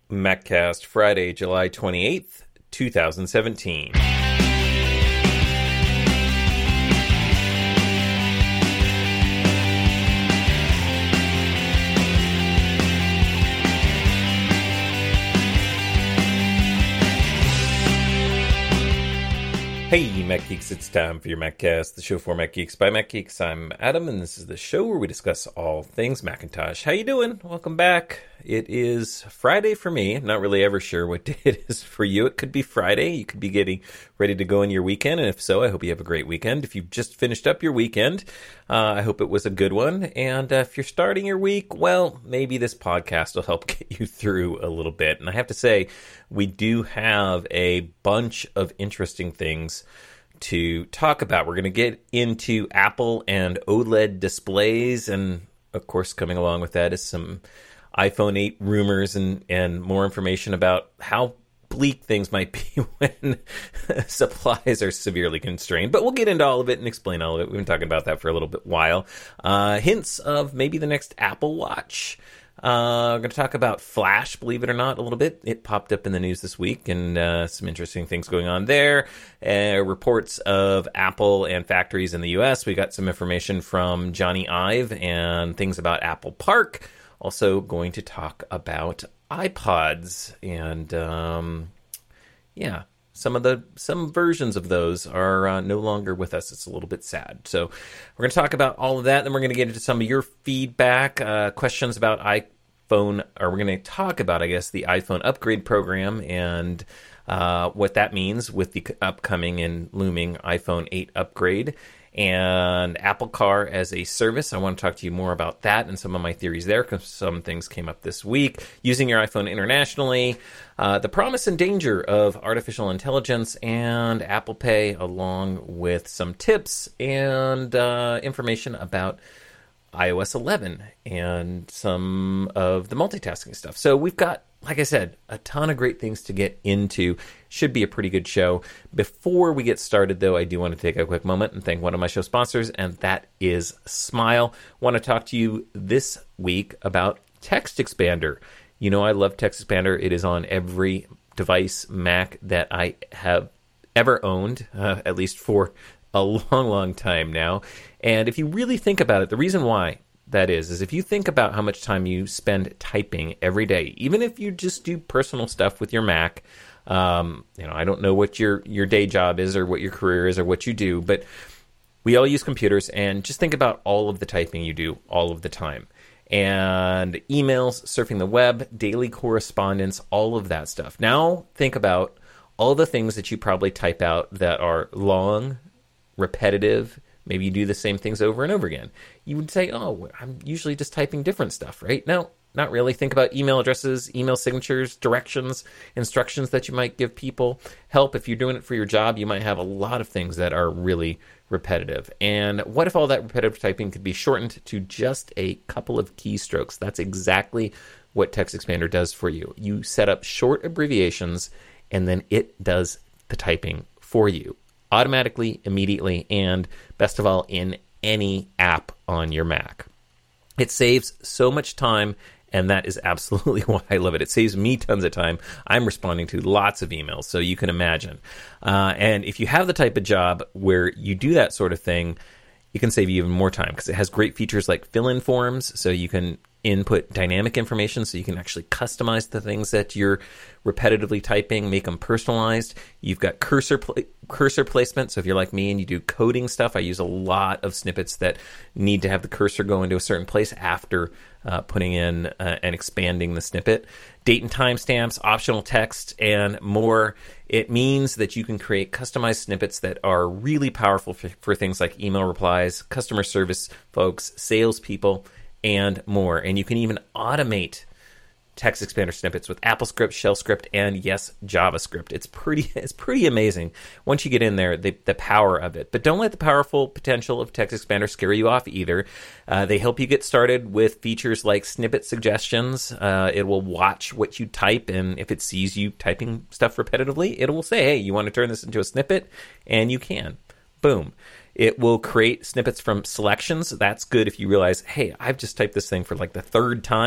MacCast, Friday, July 28th, 2017. Hey, Mac Geeks, it's time for your MacCast, the show for Mac Geeks by Mac Geeks. I'm Adam, and this is the show where we discuss all things Macintosh. How you doing? Welcome back. It is Friday for me. I'm not really ever sure what day it is for you. It could be Friday. You could be getting ready to go in your weekend, and if so, I hope you have a great weekend. If you've just finished up your weekend, I hope it was a good one. And if you're starting your week, well, maybe this podcast will help get you through a little bit. And I have to say, we do have a bunch of interesting things to talk about. We're going to get into Apple and OLED displays, and of course, coming along with that is some iPhone 8 rumors and more information about how bleak things might be when supplies are severely constrained. But we'll get into all of it and explain all of it. We've been talking about that for a little bit while. Hints of maybe the next Apple Watch. I'm going to talk about Flash, believe it or not, a little bit. It popped up in the news this week, and some interesting things going on there. Reports of Apple and factories in the U.S. We got some information from Johnny Ive and things about Apple Park. Also going to talk about iPods, and some versions of those are no longer with us. It's a little bit sad. So we're going to talk about all of that. Then we're going to get into some of your feedback, questions about iPhone, or we're going to talk about, I guess, the iPhone upgrade program and what that means with the upcoming and looming iPhone 8 upgrade. And Apple Car as a service. I want to talk to you more about that and some of my theories there, because some things came up this week. Using your iPhone internationally, the promise and danger of artificial intelligence, and Apple Pay, along with some tips and information about iOS 11 and some of the multitasking stuff. So we've got, like I said, a ton of great things to get into. Should be a pretty good show. Before we get started, though, I do want to take a quick moment and thank one of my show sponsors, and that is Smile. I want to talk to you this week about Text Expander. You know I love Text Expander. It is on every device, Mac, that I have ever owned, at least for a long, long time now. And if you really think about it, the reason why that is if you think about how much time you spend typing every day, even if you just do personal stuff with your Mac, I don't know what your day job is or what your career is or what you do, but we all use computers, and just think about all of the typing you do all of the time. And emails, surfing the web, daily correspondence, all of that stuff. Now think about all the things that you probably type out that are long, repetitive. Maybe you do the same things over and over again. You would say, oh, I'm usually just typing different stuff, right? No, not really. Think about email addresses, email signatures, directions, instructions that you might give people. Help, if you're doing it for your job, you might have a lot of things that are really repetitive. And what if all that repetitive typing could be shortened to just a couple of keystrokes? That's exactly what Text Expander does for you. You set up short abbreviations, and then it does the typing for you automatically, immediately, and best of all, in any app on your Mac. It saves so much time, and that is absolutely why I love it. It saves me tons of time. I'm responding to lots of emails, so you can imagine. And if you have the type of job where you do that sort of thing, it can save you even more time, because it has great features like fill-in forms, so you can input dynamic information, so you can actually customize the things that you're repetitively typing, make them personalized. You've got cursor placement, so if you're like me and you do coding stuff, I use a lot of snippets that need to have the cursor go into a certain place after putting in and expanding the snippet. Date and timestamps, optional text, and more. It means that you can create customized snippets that are really powerful for things like email replies, customer service folks, salespeople, and more. And you can even automate Text Expander snippets with AppleScript, Shell Script, and yes, JavaScript. It's pretty amazing once you get in there, the power of it. But don't let the powerful potential of Text Expander scare you off either. They help you get started with features like snippet suggestions. It will watch what you type, and if it sees you typing stuff repetitively, it will say, hey, you want to turn this into a snippet? And you can. Boom. It will create snippets from selections. That's good if you realize, hey, I've just typed this thing for like the third time.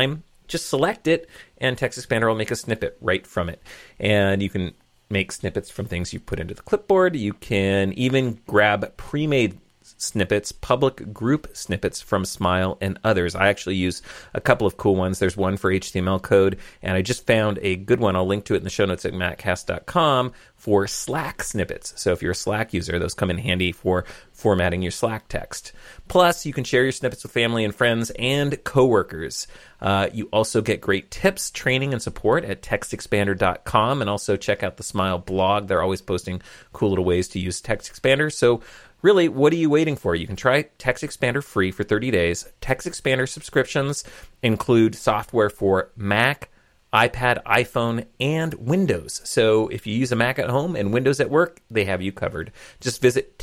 just select it, and TextExpander will make a snippet right from it. And you can make snippets from things you put into the clipboard. You can even grab pre-made snippets, public group snippets from Smile and others. I actually use a couple of cool ones. There's one for HTML code, and I just found a good one. I'll link to it in the show notes at mattcast.com for Slack snippets. So if you're a Slack user, those come in handy for formatting your Slack text. Plus, you can share your snippets with family and friends and coworkers. You also get great tips, training, and support at textexpander.com, and also check out the Smile blog. They're always posting cool little ways to use TextExpander. So really, what are you waiting for? You can try TextExpander free for 30 days. TextExpander subscriptions include software for Mac, iPad, iPhone, and Windows. So if you use a Mac at home and Windows at work, they have you covered. Just visit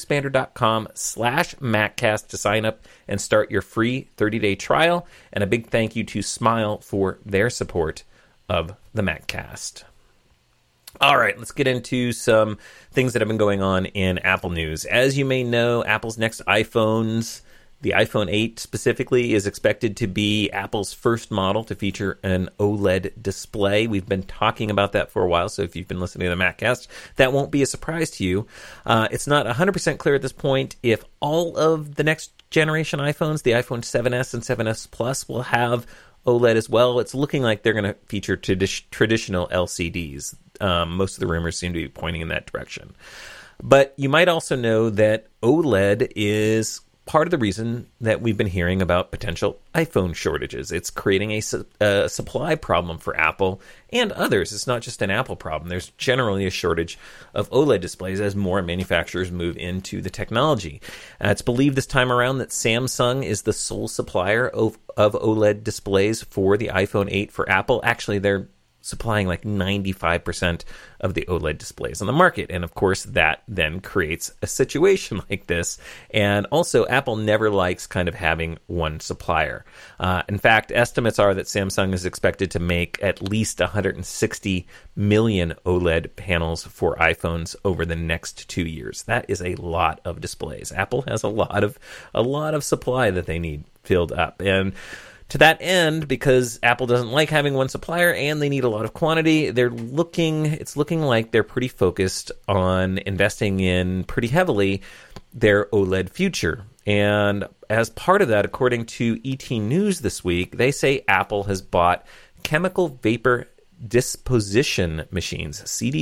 textexpander.com/MacCast to sign up and start your free 30-day trial. And a big thank you to Smile for their support of the MacCast. All right, let's get into some things that have been going on in Apple news. As you may know, Apple's next iPhones, the iPhone 8 specifically, is expected to be Apple's first model to feature an OLED display. We've been talking about that for a while, so if you've been listening to the MacCast, that won't be a surprise to you. It's not 100% clear at this point if all of the next generation iPhones, the iPhone 7S and 7S Plus, will have OLED as well. It's looking like they're going to feature traditional LCDs. Most of the rumors seem to be pointing in that direction. But you might also know that OLED is part of the reason that we've been hearing about potential iPhone shortages. It's creating a supply problem for Apple and others. It's not just an Apple problem. There's generally a shortage of OLED displays as more manufacturers move into the technology. It's believed this time around that Samsung is the sole supplier of OLED displays for the iPhone 8 for Apple. Actually, they're supplying like 95% of the OLED displays on the market. And of course, that then creates a situation like this. And also, Apple never likes kind of having one supplier. In fact, estimates are that Samsung is expected to make at least 160 million OLED panels for iPhones over the next 2 years. That is a lot of displays. Apple has a lot of supply that they need filled up. And to that end, because Apple doesn't like having one supplier and they need a lot of quantity, it's looking like they're pretty focused on investing in pretty heavily their OLED future. And as part of that, according to ET News this week, they say Apple has bought chemical vapor disposition machines,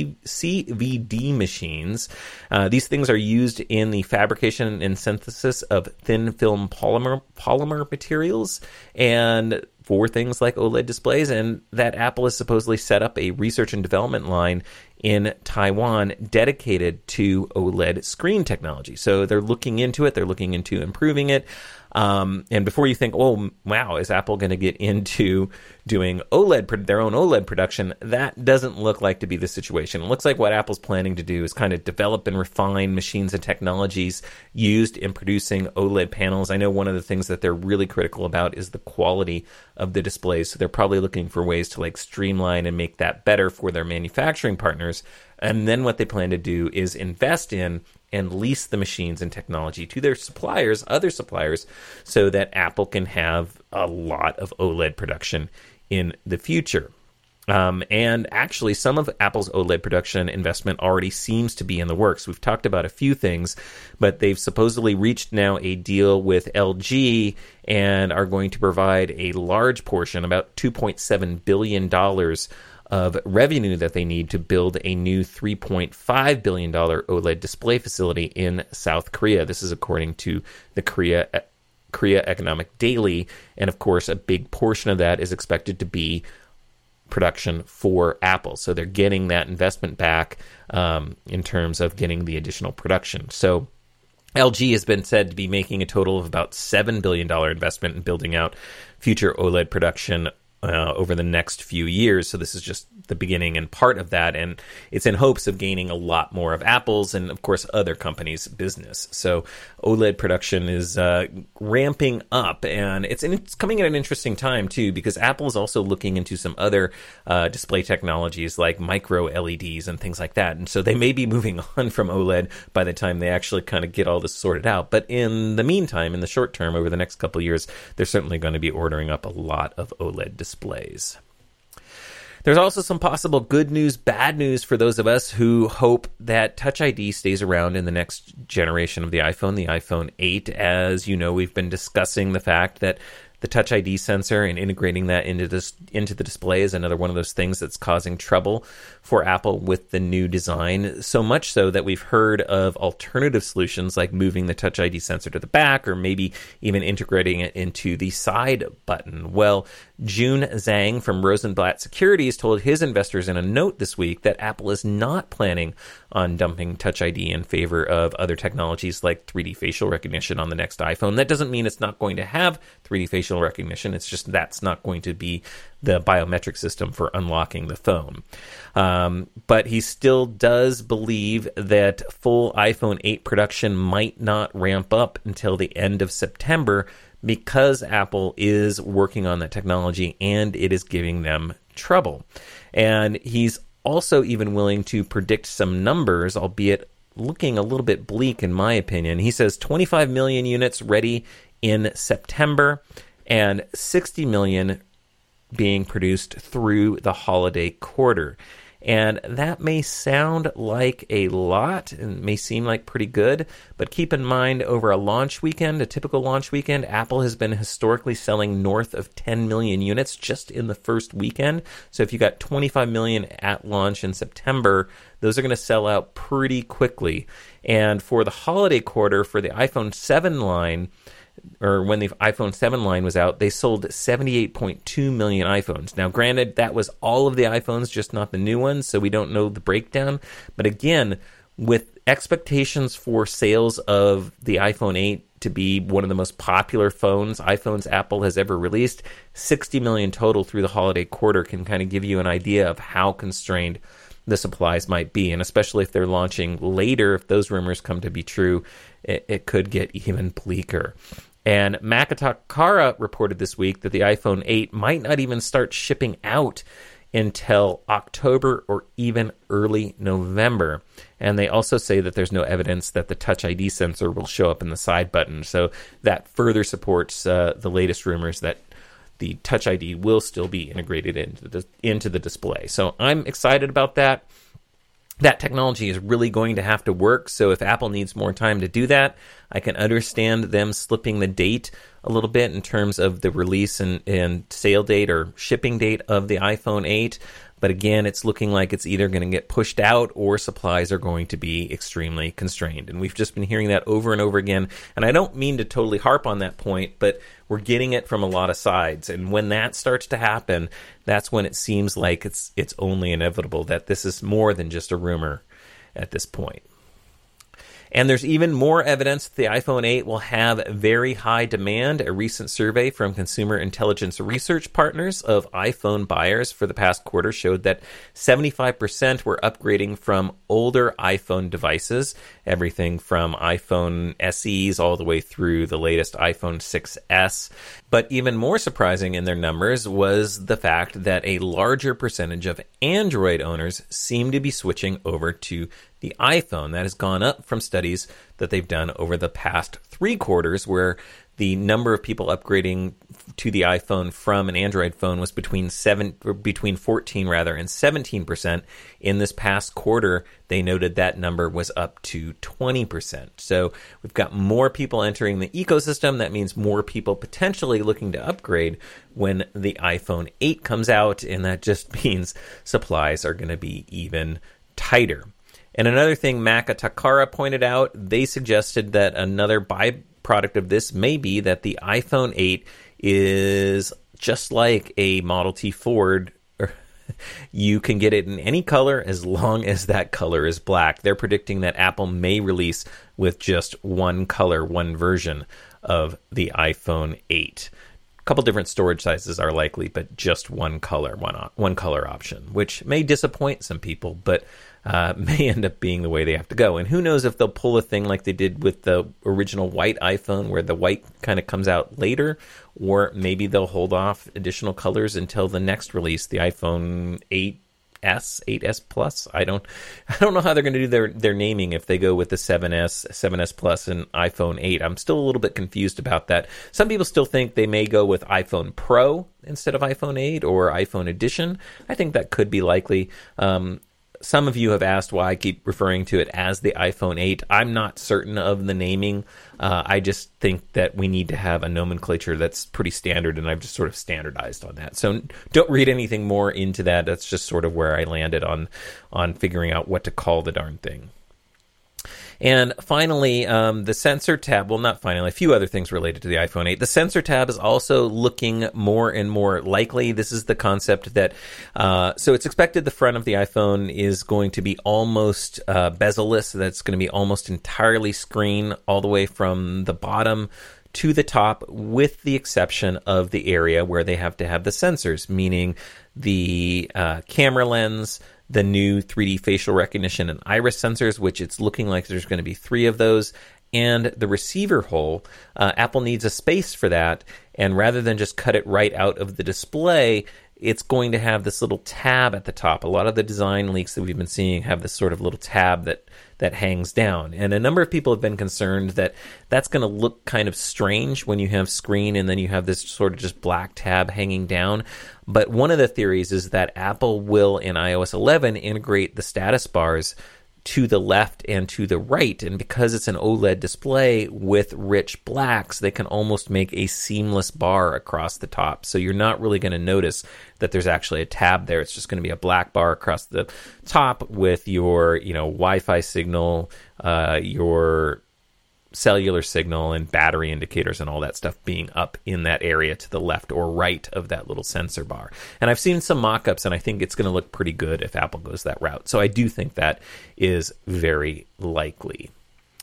CVD machines. These things are used in the fabrication and synthesis of thin film polymer materials and for things like OLED displays, and that Apple has supposedly set up a research and development line in Taiwan dedicated to OLED screen technology. So they're looking into it. They're looking into improving it. And before you think, oh, wow, is Apple going to get into doing their own OLED production? That doesn't look like to be the situation. It looks like what Apple's planning to do is kind of develop and refine machines and technologies used in producing OLED panels. I know one of the things that they're really critical about is the quality of the displays. So they're probably looking for ways to like streamline and make that better for their manufacturing partners. And then what they plan to do is invest in and lease the machines and technology to their suppliers, other suppliers, so that Apple can have a lot of OLED production in the future. And actually, some of Apple's OLED production investment already seems to be in the works. We've talked about a few things, but they've supposedly reached now a deal with LG and are going to provide a large portion, about $2.7 billion of revenue that they need to build a new $3.5 billion OLED display facility in South Korea. This is according to the Korea Economic Daily. And of course, a big portion of that is expected to be production for Apple. So they're getting that investment back in terms of getting the additional production. So LG has been said to be making a total of about $7 billion investment in building out future OLED production over the next few years. So this is just the beginning and part of that. And it's in hopes of gaining a lot more of Apple's and, of course, other companies' business. So OLED production is ramping up. And it's coming at an interesting time, too, because Apple is also looking into some other display technologies like micro LEDs and things like that. And so they may be moving on from OLED by the time they actually kind of get all this sorted out. But in the meantime, in the short term, over the next couple of years, they're certainly going to be ordering up a lot of OLED displays. displays. There's also some possible good news, bad news for those of us who hope that Touch ID stays around in the next generation of the iPhone 8. As you know, we've been discussing the fact that the Touch ID sensor and integrating that into the display is another one of those things that's causing trouble for Apple with the new design. So much so that we've heard of alternative solutions like moving the Touch ID sensor to the back or maybe even integrating it into the side button. Well, Jun Zhang from Rosenblatt Securities told his investors in a note this week that Apple is not planning on dumping Touch ID in favor of other technologies like 3D facial recognition on the next iPhone. That doesn't mean it's not going to have 3D facial recognition. It's just that's not going to be the biometric system for unlocking the phone. But he still does believe that full iPhone 8 production might not ramp up until the end of September because Apple is working on that technology and it is giving them trouble. And he's also even willing to predict some numbers, albeit looking a little bit bleak in my opinion. He says 25 million units ready in September and 60 million being produced through the holiday quarter. And that may sound like a lot and may seem like pretty good, but keep in mind over a launch weekend, a typical launch weekend, Apple has been historically selling north of 10 million units just in the first weekend. So if you got 25 million at launch in September, those are going to sell out pretty quickly. And for the holiday quarter, for the iPhone 7 line, or when the iPhone 7 line was out, they sold 78.2 million iPhones. Now, granted, that was all of the iPhones, just not the new ones, so we don't know the breakdown. But again, with expectations for sales of the iPhone 8 to be one of the most popular iPhones Apple has ever released, 60 million total through the holiday quarter can kind of give you an idea of how constrained the supplies might be. And especially if they're launching later, if those rumors come to be true, it could get even bleaker. And Macatakara reported this week that the iPhone 8 might not even start shipping out until October or even early November. And they also say that there's no evidence that the Touch ID sensor will show up in the side button. So that further supports the latest rumors that the Touch ID will still be integrated into the display. So I'm excited about that. That technology is really going to have to work, so if Apple needs more time to do that, I can understand them slipping the date a little bit in terms of the release and sale date or shipping date of the iPhone 8. But again, it's looking like it's either going to get pushed out or supplies are going to be extremely constrained. And we've just been hearing that over and over again. And I don't mean to totally harp on that point, but we're getting it from a lot of sides. And when that starts to happen, that's when it seems like it's only inevitable that this is more than just a rumor at this point. And there's even more evidence that the iPhone 8 will have very high demand. A recent survey from Consumer Intelligence Research Partners of iPhone buyers for the past quarter showed that 75% were upgrading from older iPhone devices, everything from iPhone SEs all the way through the latest iPhone 6s. But even more surprising in their numbers was the fact that a larger percentage of Android owners seem to be switching over to the iPhone. That has gone up from studies that they've done over the past 3 quarters, where the number of people upgrading to the iPhone from an Android phone was between 14 and 17%. In this past quarter, they noted that number was up to 20%. So we've got more people entering the ecosystem. That means more people potentially looking to upgrade when the iPhone 8 comes out, and that just means supplies are going to be even tighter. And another thing Macatakara pointed out, they suggested that another byproduct of this may be that the iPhone 8 is just like a Model T Ford. You can get it in any color as long as that color is black. They're predicting that Apple may release with just one color, one version of the iPhone 8. A couple different storage sizes are likely, but just one color option, which may disappoint some people, but may end up being the way they have to go. And who knows if they'll pull a thing like they did with the original white iPhone, where the white kind of comes out later, or maybe they'll hold off additional colors until the next release, the iPhone 8 8S, 8S Plus. I don't know how they're going to do their naming if they go with the 7S, 7S Plus, and iPhone 8. I'm still a little bit confused about that. Some people still think they may go with iPhone Pro instead of iPhone 8 or iPhone Edition. I think that could be likely. Some of you have asked why I keep referring to it as the iPhone 8. I'm not certain of the naming. I just think that we need to have a nomenclature that's pretty standard, and I've just sort of standardized on that. So don't read anything more into that. That's just sort of where I landed on figuring out what to call the darn thing. And finally, the sensor tab, well, not finally, a few other things related to the iPhone 8. The sensor tab is also looking more and more likely. This is the concept that, so it's expected the front of the iPhone is going to be almost bezel-less. That's going to be almost entirely screen all the way from the bottom to the top, with the exception of the area where they have to have the sensors, meaning the camera lens, the new 3D facial recognition and iris sensors, which it's looking like there's going to be 3 of those, and the receiver hole. Apple needs a space for that, and rather than just cut it right out of the display, it's going to have this little tab at the top. A lot of the design leaks that we've been seeing have this sort of little tab that hangs down. And a number of people have been concerned that that's going to look kind of strange when you have screen and then you have this sort of just black tab hanging down. But one of the theories is that Apple will, in iOS 11, integrate the status bars to the left and to the right. And because it's an OLED display with rich blacks, they can almost make a seamless bar across the top. So you're not really going to notice that there's actually a tab there. It's just going to be a black bar across the top with your, Wi-Fi signal, your cellular signal, and battery indicators and all that stuff being up in that area to the left or right of that little sensor bar. And I've seen some mock-ups, and I think it's going to look pretty good if Apple goes that route. So I do think that is very likely.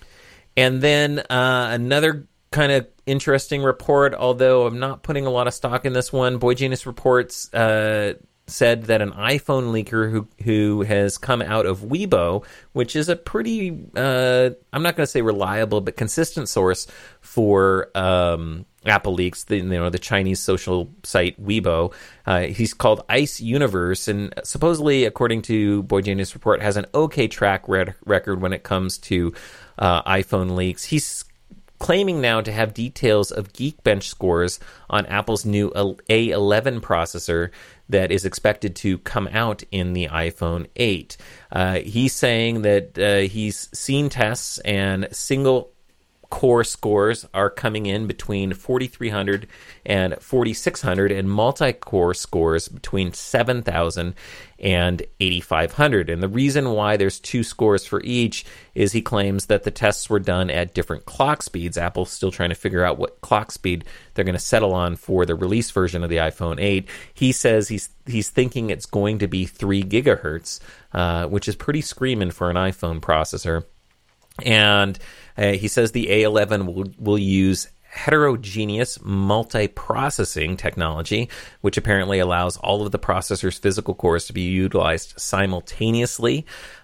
And then another kind of interesting report, although I'm not putting a lot of stock in this one. BoyGenius Reports said that an iPhone leaker who has come out of Weibo, which is a pretty, I'm not going to say reliable, but consistent source for Apple leaks, the Chinese social site Weibo. He's called Ice Universe, and supposedly, according to BoyGenius Report, has an okay track record when it comes to iPhone leaks. He's claiming now to have details of Geekbench scores on Apple's new A11 processor that is expected to come out in the iPhone 8. He's saying that he's seen tests and single core scores are coming in between 4,300 and 4,600, and multi-core scores between 7,000 and 8,500. And the reason why there's 2 scores for each is he claims that the tests were done at different clock speeds. Apple's still trying to figure out what clock speed they're going to settle on for the release version of the iPhone 8. He says he's thinking it's going to be 3 gigahertz, which is pretty screaming for an iPhone processor. And he says the A11 will use heterogeneous multiprocessing technology, which apparently allows all of the processor's physical cores to be utilized simultaneously.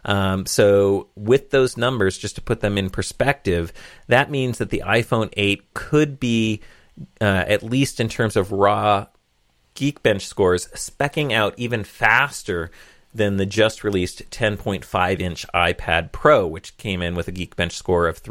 So with those numbers, just to put them in perspective, that means that the iPhone 8 could be, at least in terms of raw Geekbench scores, specking out even faster than the just-released 10.5-inch iPad Pro, which came in with a Geekbench score of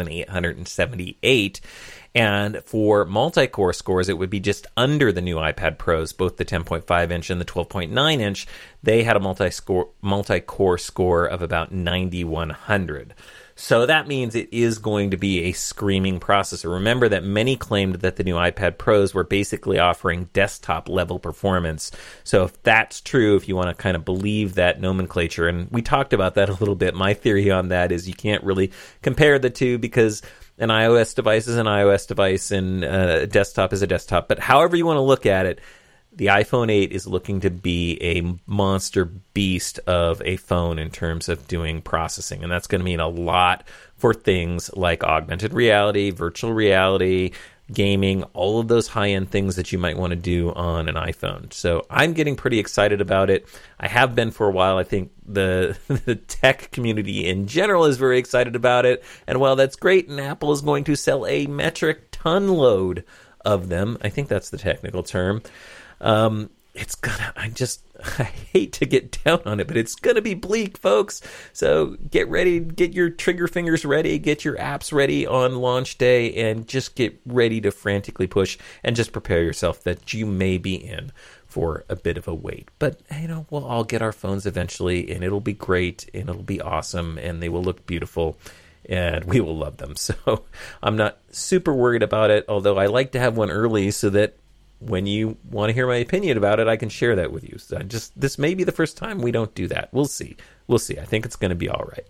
3,878. And for multi-core scores, it would be just under the new iPad Pros, both the 10.5-inch and the 12.9-inch. They had a multi-core score of about 9,100. So that means it is going to be a screaming processor. Remember that many claimed that the new iPad Pros were basically offering desktop-level performance. So if that's true, if you want to kind of believe that nomenclature, and we talked about that a little bit, my theory on that is you can't really compare the two because an iOS device is an iOS device and a desktop is a desktop. But however you want to look at it, the iPhone 8 is looking to be a monster beast of a phone in terms of doing processing. And that's going to mean a lot for things like augmented reality, virtual reality, gaming, all of those high-end things that you might want to do on an iPhone. So I'm getting pretty excited about it. I have been for a while. I think the tech community in general is very excited about it. And while that's great, and Apple is going to sell a metric ton load of them, I think that's the technical term, I hate to get down on it, but it's gonna be bleak, folks. So get ready, get your trigger fingers ready, get your apps ready on launch day, and just get ready to frantically push and just prepare yourself that you may be in for a bit of a wait. But, we'll all get our phones eventually, and it'll be great, and it'll be awesome, and they will look beautiful, and we will love them. So I'm not super worried about it, although I like to have one early so that when you want to hear my opinion about it, I can share that with you. So this may be the first time we don't do that. We'll see. I think it's going to be all right.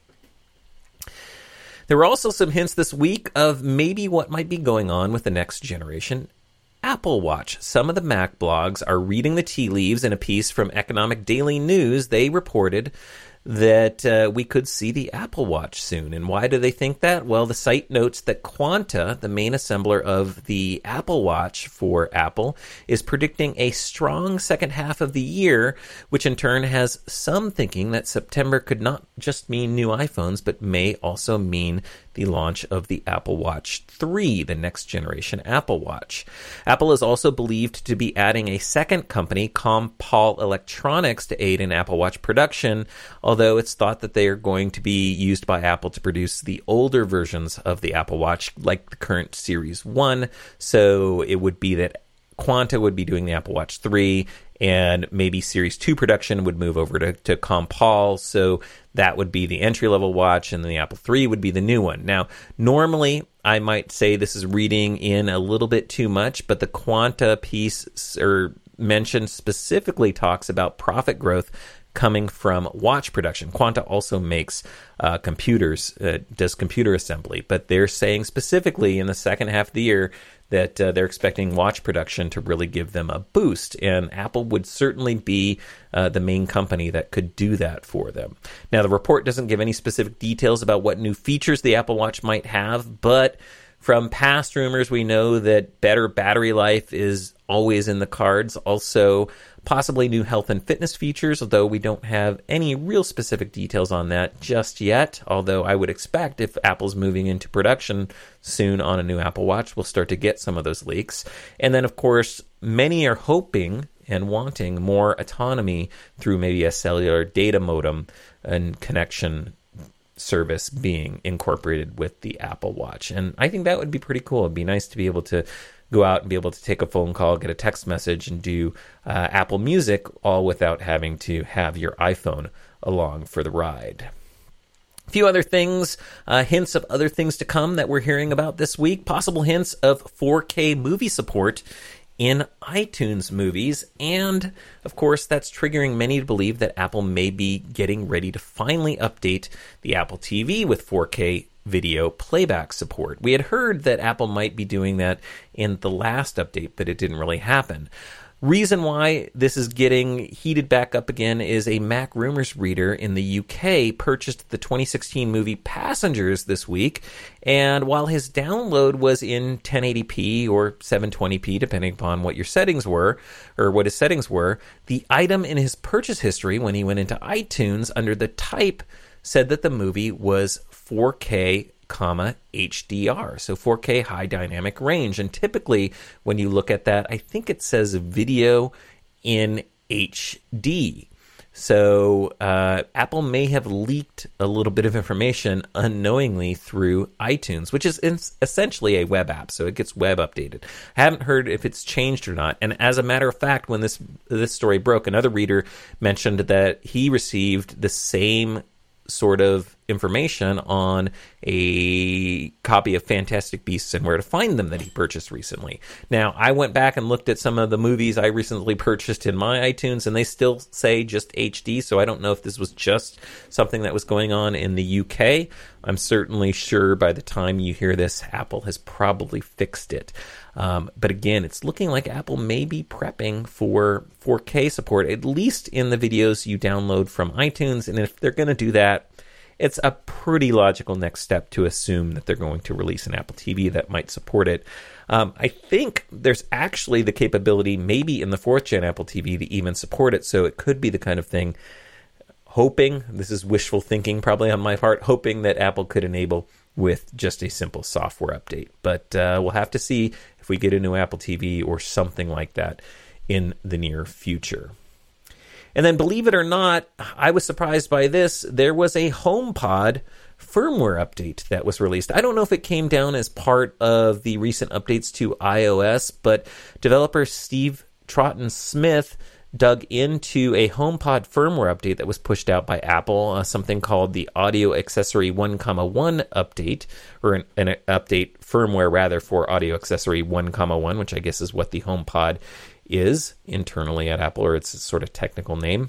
There were also some hints this week of maybe what might be going on with the next generation Apple Watch. Some of the Mac blogs are reading the tea leaves. In a piece from Economic Daily News, they reported that we could see the Apple Watch soon. And why do they think that? Well, the site notes that Quanta, the main assembler of the Apple Watch for Apple, is predicting a strong second half of the year, which in turn has some thinking that September could not just mean new iPhones, but may also mean the launch of the Apple Watch 3, the next generation Apple Watch. Apple is also believed to be adding a second company, Compal Electronics, to aid in Apple Watch production, although it's thought that they are going to be used by Apple to produce the older versions of the Apple Watch, like the current Series 1. So it would be that Quanta would be doing the Apple Watch 3, and maybe Series 2 production would move over to Compal, so that would be the entry-level watch, and then the Apple 3 would be the new one. Now, normally, I might say this is reading in a little bit too much, but the Quanta piece, or mentioned specifically, talks about profit growth coming from watch production. Quanta also makes computers, does computer assembly, but they're saying specifically in the second half of the year that they're expecting watch production to really give them a boost, and Apple would certainly be the main company that could do that for them. Now, the report doesn't give any specific details about what new features the Apple Watch might have, but from past rumors, we know that better battery life is always in the cards. Also, possibly new health and fitness features, although we don't have any real specific details on that just yet. Although I would expect if Apple's moving into production soon on a new Apple Watch, we'll start to get some of those leaks. And then, of course, many are hoping and wanting more autonomy through maybe a cellular data modem and connection service being incorporated with the Apple Watch. And I think that would be pretty cool. It'd be nice to be able to go out and be able to take a phone call, get a text message, and do Apple Music, all without having to have your iPhone along for the ride. A few other things, hints of other things to come that we're hearing about this week. Possible hints of 4K movie support in iTunes movies, and of course that's triggering many to believe that Apple may be getting ready to finally update the Apple TV with 4K video playback support. We had heard that Apple might be doing that in the last update, but it didn't really happen. Reason why this is getting heated back up again is a Mac Rumors reader in the UK purchased the 2016 movie Passengers this week, and while his download was in 1080p or 720p, depending upon what your settings were, or what his settings were, the item in his purchase history when he went into iTunes under the type said that the movie was 4K, HDR, so 4K high dynamic range. And typically when you look at that, I think it says video in HD. So Apple may have leaked a little bit of information unknowingly through iTunes, which is essentially a web app, so it gets web updated. I haven't heard if it's changed or not. And as a matter of fact, when this story broke, another reader mentioned that he received the same sort of information on a copy of Fantastic Beasts and Where to Find Them that he purchased recently. Now, I went back and looked at some of the movies I recently purchased in my iTunes, and they still say just HD, so I don't know if this was just something that was going on in the UK. I'm certainly sure by the time you hear this, Apple has probably fixed it. But again, it's looking like Apple may be prepping for 4K support, at least in the videos you download from iTunes. And if they're going to do that, it's a pretty logical next step to assume that they're going to release an Apple TV that might support it. I think there's actually the capability, maybe in the 4th gen Apple TV, to even support it. So it could be the kind of thing, hoping, this is wishful thinking probably on my part, hoping that Apple could enable with just a simple software update. But we'll have to see if we get a new Apple TV or something like that in the near future. And then, believe it or not, I was surprised by this. There was a HomePod firmware update that was released. I don't know if it came down as part of the recent updates to iOS, but developer Steve Troughton-Smith dug into a HomePod firmware update that was pushed out by Apple, something called the Audio Accessory 1.1 update, or an update firmware rather for Audio Accessory 1.1, which I guess is what the HomePod is internally at Apple, or its sort of technical name.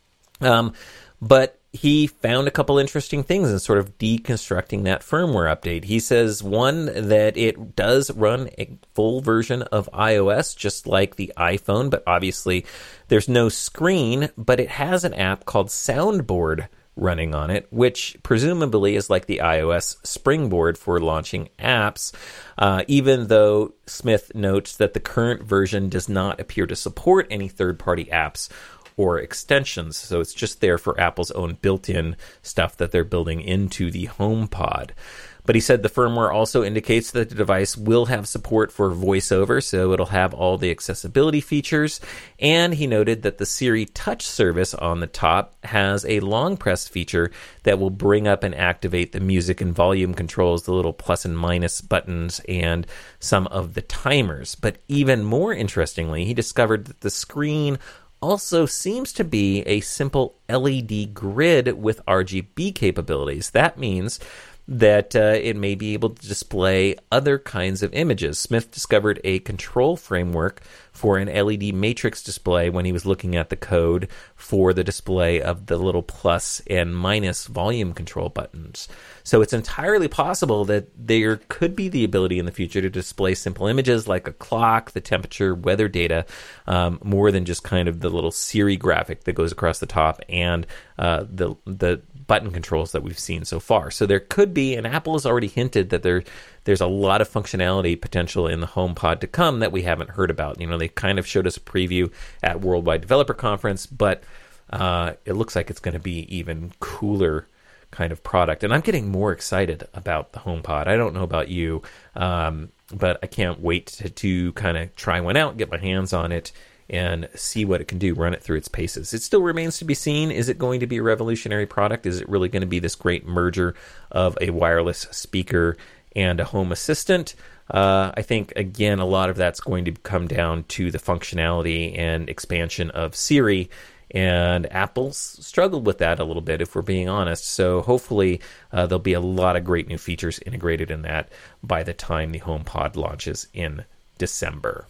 But he found a couple interesting things in sort of deconstructing that firmware update. He says, one, that it does run a full version of iOS, just like the iPhone, but obviously there's no screen, but it has an app called Soundboard running on it, which presumably is like the iOS springboard for launching apps, even though Smith notes that the current version does not appear to support any third-party apps or extensions, so it's just there for Apple's own built-in stuff that they're building into the HomePod. But he said the firmware also indicates that the device will have support for VoiceOver, so it'll have all the accessibility features. And he noted that the Siri Touch service on the top has a long press feature that will bring up and activate the music and volume controls, the little plus and minus buttons, and some of the timers. But even more interestingly, he discovered that the screen also seems to be a simple LED grid with RGB capabilities. That means that it may be able to display other kinds of images. Smith discovered a control framework for an LED matrix display when he was looking at the code for the display of the little plus and minus volume control buttons. So it's entirely possible that there could be the ability in the future to display simple images like a clock, the temperature, weather data, more than just kind of the little Siri graphic that goes across the top and the button controls that we've seen so far. So there could be, and Apple has already hinted that there's a lot of functionality potential in the HomePod to come that we haven't heard about. You know, they kind of showed us a preview at Worldwide Developer Conference, but it looks like it's going to be even cooler kind of product. And I'm getting more excited about the HomePod. I don't know about you, but I can't wait to kind of try one out, get my hands on it, and see what it can do, run it through its paces. It still remains to be seen. Is it going to be a revolutionary product? Is it really going to be this great merger of a wireless speaker and a home assistant? I think, again, a lot of that's going to come down to the functionality and expansion of Siri, and Apple's struggled with that a little bit, if we're being honest. So hopefully there'll be a lot of great new features integrated in that by the time the HomePod launches in December.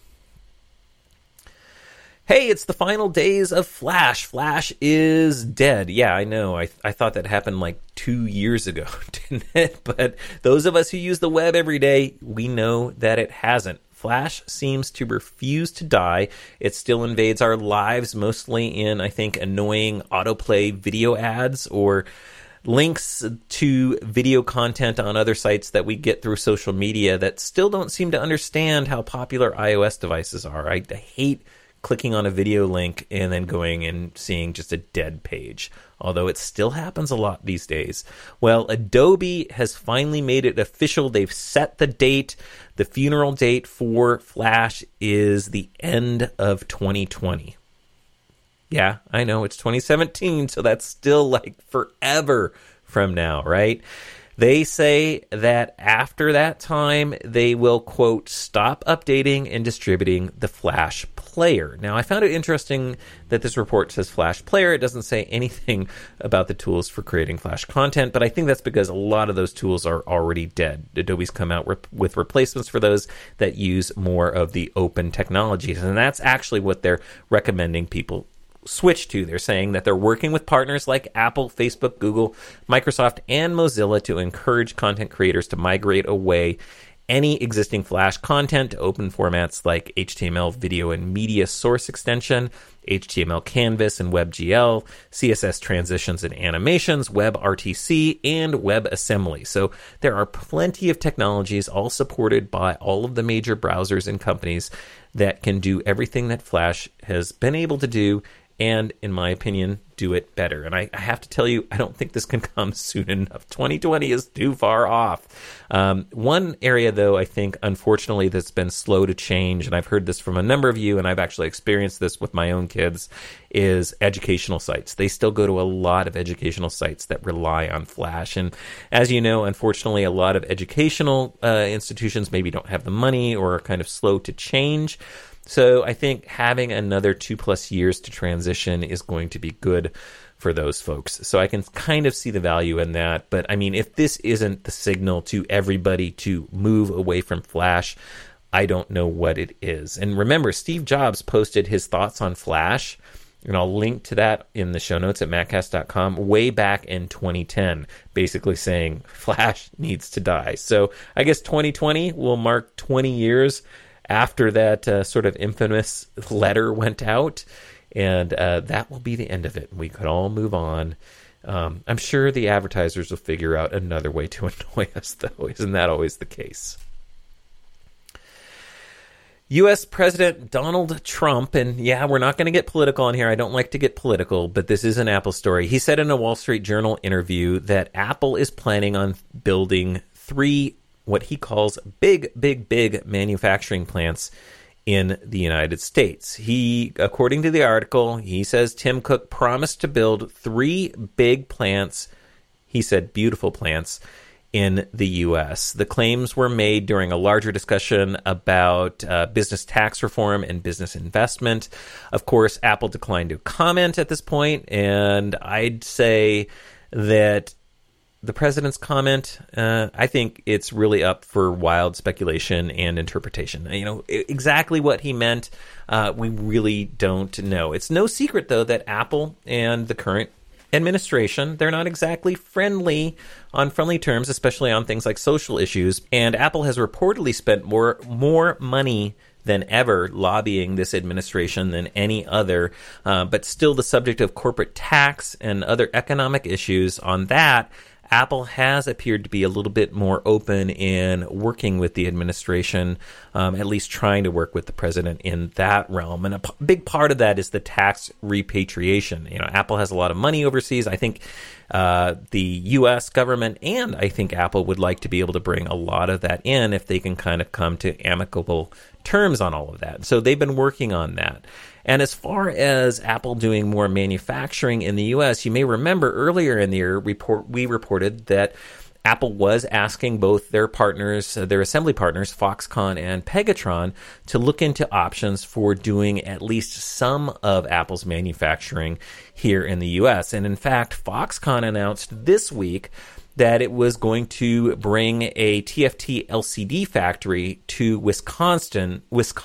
Hey, it's the final days of Flash. Flash is dead. Yeah, I know. I thought that happened like 2 years ago, didn't it? But those of us who use the web every day, we know that it hasn't. Flash seems to refuse to die. It still invades our lives, mostly in, I think, annoying autoplay video ads or links to video content on other sites that we get through social media that still don't seem to understand how popular iOS devices are. I hate clicking on a video link and then going and seeing just a dead page, although it still happens a lot these days. Well, Adobe has finally made it official. They've set the date. The funeral date for Flash is the end of 2020. Yeah, I know, it's 2017, so that's still like forever from now, right? They say that after that time, they will, quote, stop updating and distributing the Flash Player. Now, I found it interesting that this report says Flash Player. It doesn't say anything about the tools for creating Flash content, but I think that's because a lot of those tools are already dead. Adobe's come out with replacements for those that use more of the open technologies, and that's actually what they're recommending people switch to. They're saying that they're working with partners like Apple, Facebook, Google, Microsoft, and Mozilla to encourage content creators to migrate away any existing Flash content to open formats like HTML video and media source extension, HTML canvas and WebGL, CSS transitions and animations, WebRTC, and WebAssembly. So there are plenty of technologies all supported by all of the major browsers and companies that can do everything that Flash has been able to do and, in my opinion, do it better. And I have to tell you, I don't think this can come soon enough. 2020 is too far off. One area, though, I think, unfortunately, that's been slow to change, and I've heard this from a number of you, and I've actually experienced this with my own kids, is educational sites. They still go to a lot of educational sites that rely on Flash. And as you know, unfortunately, a lot of educational institutions maybe don't have the money or are kind of slow to change. So I think having another 2+ years to transition is going to be good for those folks. So I can kind of see the value in that. But I mean, if this isn't the signal to everybody to move away from Flash, I don't know what it is. And remember, Steve Jobs posted his thoughts on Flash, and I'll link to that in the show notes at maccast.com, way back in 2010, basically saying Flash needs to die. So I guess 2020 will mark 20 years after that sort of infamous letter went out, and that will be the end of it. We could all move on. I'm sure the advertisers will figure out another way to annoy us, though. Isn't that always the case? U.S. President Donald Trump, and yeah, we're not going to get political on here. I don't like to get political, but this is an Apple story. He said in a Wall Street Journal interview that Apple is planning on building 3 what he calls big manufacturing plants in the United States. He, according to the article, he says Tim Cook promised to build 3 big plants, he said beautiful plants, in the U.S. The claims were made during a larger discussion about business tax reform and business investment. Of course, Apple declined to comment at this point, and I'd say that the president's comment, I think it's really up for wild speculation and interpretation. You know, exactly what he meant, we really don't know. It's no secret, though, that Apple and the current administration, they're not exactly on friendly terms, especially on things like social issues. And Apple has reportedly spent more money than ever lobbying this administration than any other, but still the subject of corporate tax and other economic issues on that, Apple has appeared to be a little bit more open in working with the administration, at least trying to work with the president in that realm. And a big part of that is the tax repatriation. You know, Apple has a lot of money overseas. I think the U.S. government and I think Apple would like to be able to bring a lot of that in if they can kind of come to amicable terms on all of that. So they've been working on that. And as far as Apple doing more manufacturing in the U.S., you may remember earlier in the year we reported that Apple was asking both their partners, their assembly partners, Foxconn and Pegatron, to look into options for doing at least some of Apple's manufacturing here in the U.S. And in fact, Foxconn announced this week that it was going to bring a TFT LCD factory to Wisconsin,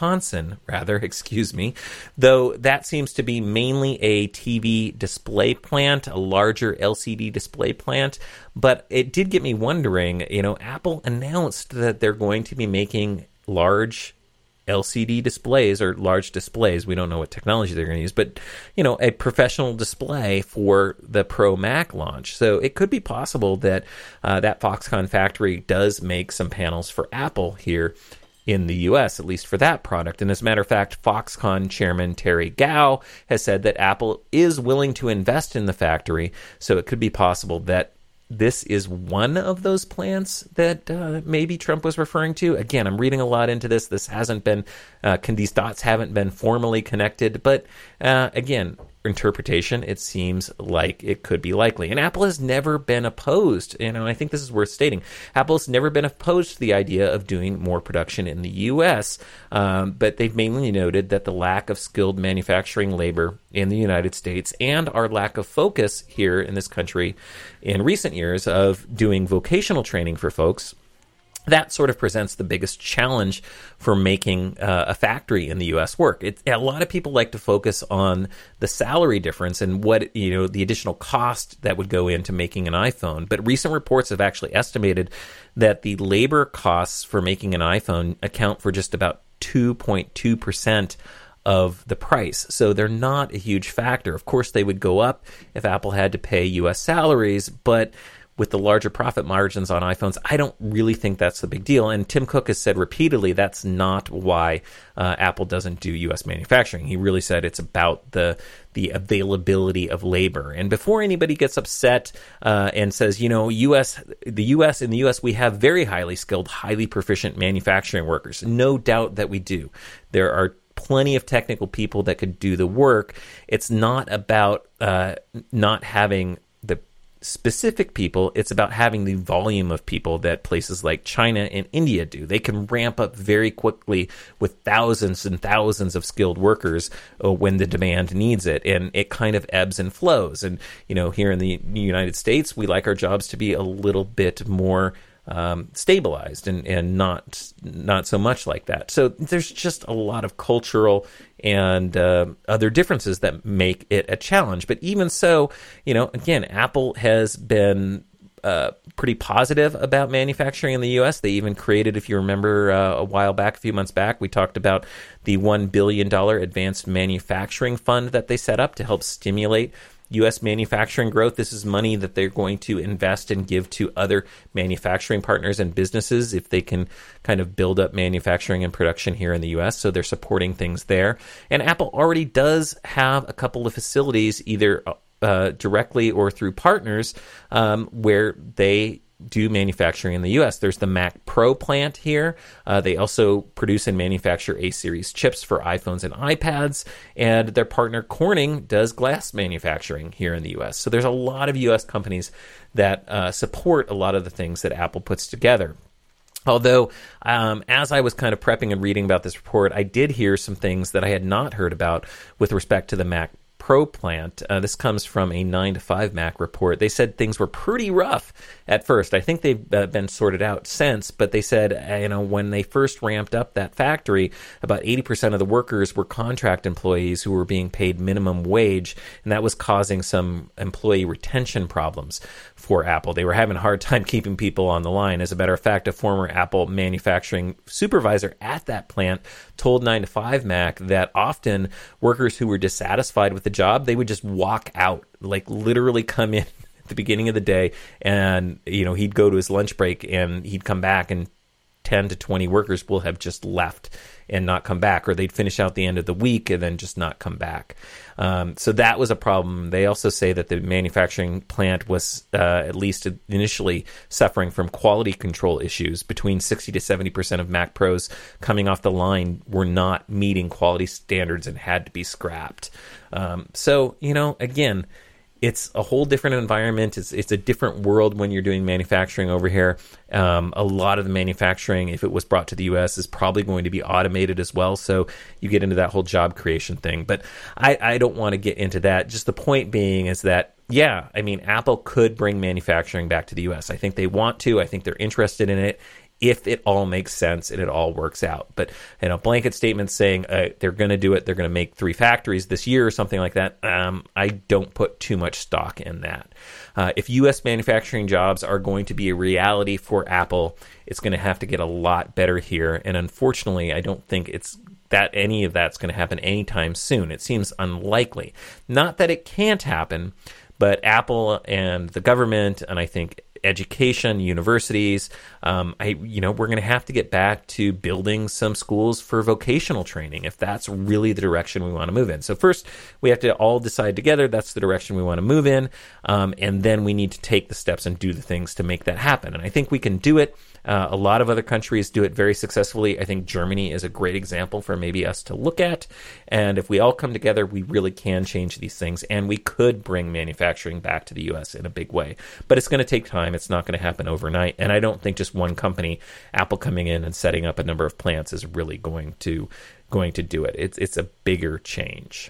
though that seems to be mainly a TV display plant, a larger LCD display plant. But it did get me wondering, you know, Apple announced that they're going to be making large LCD displays or large displays. We don't know what technology they're going to use, but, you know, a professional display for the Pro Mac launch. So it could be possible that that Foxconn factory does make some panels for Apple here in the U.S., at least for that product. And as a matter of fact, Foxconn chairman Terry Gou has said that Apple is willing to invest in the factory. So it could be possible that this is one of those plants that maybe Trump was referring to. Again, I'm reading a lot into this. This hasn't been, these dots haven't been formally connected. But again, interpretation, it seems like it could be likely. And Apple has never been opposed, you know, I think this is worth stating. Apple's never been opposed to the idea of doing more production in the U.S., but they've mainly noted that the lack of skilled manufacturing labor in the United States and our lack of focus here in this country in recent years of doing vocational training for folks, that sort of presents the biggest challenge for making a factory in the U.S. work. A lot of people like to focus on the salary difference and what, you know, the additional cost that would go into making an iPhone. But recent reports have actually estimated that the labor costs for making an iPhone account for just about 2.2% of the price. So they're not a huge factor. Of course, they would go up if Apple had to pay U.S. salaries, but with the larger profit margins on iPhones, I don't really think that's the big deal. And Tim Cook has said repeatedly that's not why Apple doesn't do U.S. manufacturing. He really said it's about the availability of labor. And before anybody gets upset and says, in the U.S., we have very highly skilled, highly proficient manufacturing workers. No doubt that we do. There are plenty of technical people that could do the work. It's not about not having the specific people. It's about having the volume of people that places like China and India do. They can ramp up very quickly with thousands and thousands of skilled workers when the demand needs it, and it kind of ebbs and flows. And here in the United States, we like our jobs to be a little bit more stabilized and not so much like that. So there's just a lot of cultural and other differences that make it a challenge. But even so, again, Apple has been pretty positive about manufacturing in the U.S. They even created, if you remember, a few months back, we talked about the $1 billion advanced manufacturing fund that they set up to help stimulate U.S. manufacturing growth. This is money that they're going to invest and give to other manufacturing partners and businesses if they can kind of build up manufacturing and production here in the U.S. So they're supporting things there. And Apple already does have a couple of facilities, either directly or through partners, where they do manufacturing in the U.S. There's the Mac Pro plant here. They also produce and manufacture A-series chips for iPhones and iPads, and their partner Corning does glass manufacturing here in the U.S. So there's a lot of U.S. companies that support a lot of the things that Apple puts together. Although, as I was kind of prepping and reading about this report, I did hear some things that I had not heard about with respect to the Mac Pro plant. This comes from a 9to5Mac report. They said things were pretty rough at first. I think they've been sorted out since, but they said, when they first ramped up that factory, about 80% of the workers were contract employees who were being paid minimum wage, and that was causing some employee retention problems for Apple. They were having a hard time keeping people on the line. As a matter of fact, a former Apple manufacturing supervisor at that plant told 9to5Mac that often workers who were dissatisfied with the job, they would just walk out, like literally come in at the beginning of the day, and he'd go to his lunch break and he'd come back and 10 to 20 workers will have just left and not come back, or they'd finish out the end of the week and then just not come back. So that was a problem. They also say that the manufacturing plant was, at least initially, suffering from quality control issues. Between 60 to 70% of Mac Pros coming off the line were not meeting quality standards and had to be scrapped. So, again, it's a whole different environment. It's a different world when you're doing manufacturing over here. A lot of the manufacturing, if it was brought to the U.S., is probably going to be automated as well. So you get into that whole job creation thing. But I don't want to get into that. Just the point being is that, Apple could bring manufacturing back to the U.S. I think they want to. I think they're interested in it, if it all makes sense and it all works out. But blanket statements saying they're going to do it, they're going to make 3 factories this year or something like that, I don't put too much stock in that. If U.S. manufacturing jobs are going to be a reality for Apple, it's going to have to get a lot better here. And unfortunately, I don't think any of that's going to happen anytime soon. It seems unlikely. Not that it can't happen, but Apple and the government, and I think education, universities, we're going to have to get back to building some schools for vocational training if that's really the direction we want to move in. So first, we have to all decide together that's the direction we want to move in, and then we need to take the steps and do the things to make that happen. And I think we can do it. A lot of other countries do it very successfully. I think Germany is a great example for maybe us to look at. And if we all come together, we really can change these things. And we could bring manufacturing back to the U.S. in a big way. But it's going to take time. It's not going to happen overnight. And I don't think just one company, Apple coming in and setting up a number of plants, is really going to do it. It's a bigger change.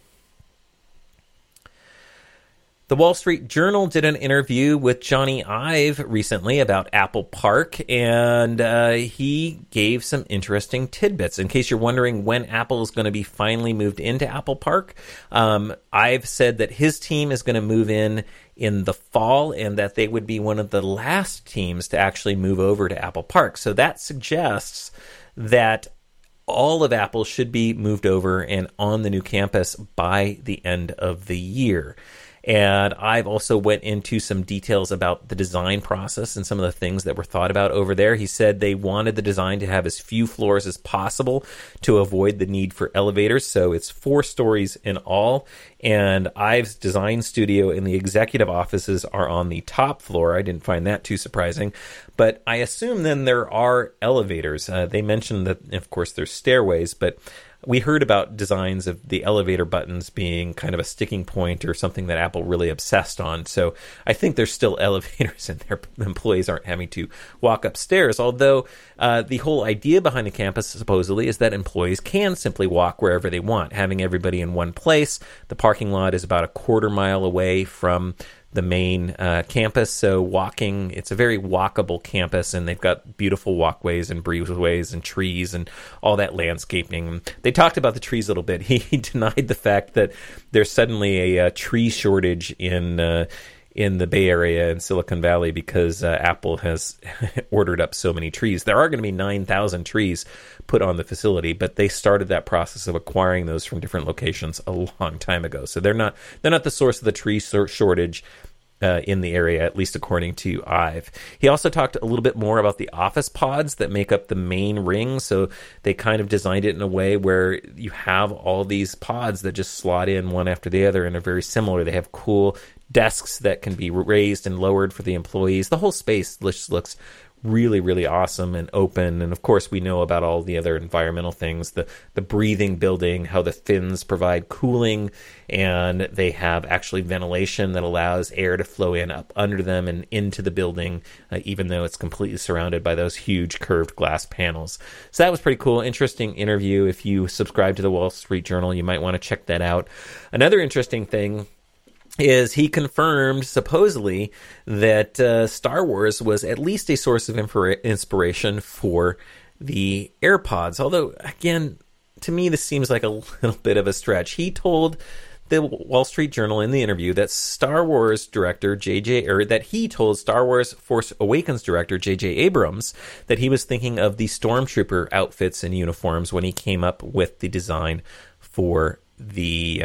The Wall Street Journal did an interview with Johnny Ive recently about Apple Park, and he gave some interesting tidbits. In case you're wondering when Apple is going to be finally moved into Apple Park, Ive said that his team is going to move in the fall, and that they would be one of the last teams to actually move over to Apple Park. So that suggests that all of Apple should be moved over and on the new campus by the end of the year. And I've also went into some details about the design process and some of the things that were thought about over there. He said they wanted the design to have as few floors as possible to avoid the need for elevators. So it's 4 stories in all. And Ive's design studio and the executive offices are on the top floor. I didn't find that too surprising. But I assume then there are elevators. They mentioned that, of course, there's stairways, but we heard about designs of the elevator buttons being kind of a sticking point or something that Apple really obsessed on. So I think there's still elevators and their employees aren't having to walk upstairs. Although the whole idea behind the campus supposedly is that employees can simply walk wherever they want, having everybody in one place. The parking lot is about a quarter mile away from the main campus, so walking, it's a very walkable campus, and they've got beautiful walkways and breezeways and trees and all that landscaping. They talked about the trees a little bit. He denied the fact that there's suddenly a tree shortage in the Bay Area and Silicon Valley because Apple has ordered up so many trees. There are going to be 9,000 trees put on the facility, but they started that process of acquiring those from different locations a long time ago. So they're not the source of the tree shortage in the area, at least according to Ive. He also talked a little bit more about the office pods that make up the main ring. So they kind of designed it in a way where you have all these pods that just slot in one after the other and are very similar. They have cool desks that can be raised and lowered for the employees. The whole space just looks really, really awesome and open. And of course, we know about all the other environmental things, the breathing building, how the fins provide cooling, and they have actually ventilation that allows air to flow in up under them and into the building, even though it's completely surrounded by those huge curved glass panels. So that was pretty cool. Interesting interview. If you subscribe to the Wall Street Journal, you might want to check that out. Another interesting thing is he confirmed, supposedly, that Star Wars was at least a source of inspiration for the AirPods. Although, again, to me, this seems like a little bit of a stretch. He told the Wall Street Journal in the interview that Star Wars director he told Star Wars Force Awakens director J.J. Abrams that he was thinking of the Stormtrooper outfits and uniforms when he came up with the design for the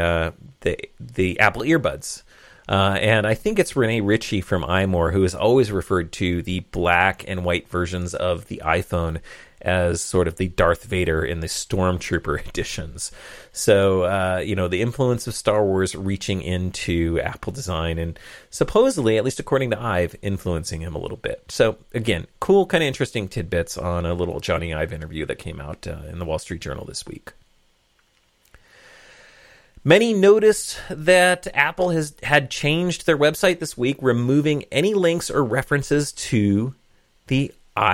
Apple earbuds. And I think it's Rene Ritchie from iMore who has always referred to the black and white versions of the iPhone as sort of the Darth Vader in the Stormtrooper editions. So, the influence of Star Wars reaching into Apple design and supposedly, at least according to Ive, influencing him a little bit. So, again, cool, kind of interesting tidbits on a little Johnny Ive interview that came out in the Wall Street Journal this week. Many noticed that Apple had changed their website this week, removing any links or references to the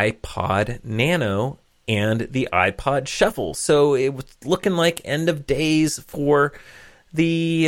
iPod Nano and the iPod Shuffle. So it was looking like end of days for the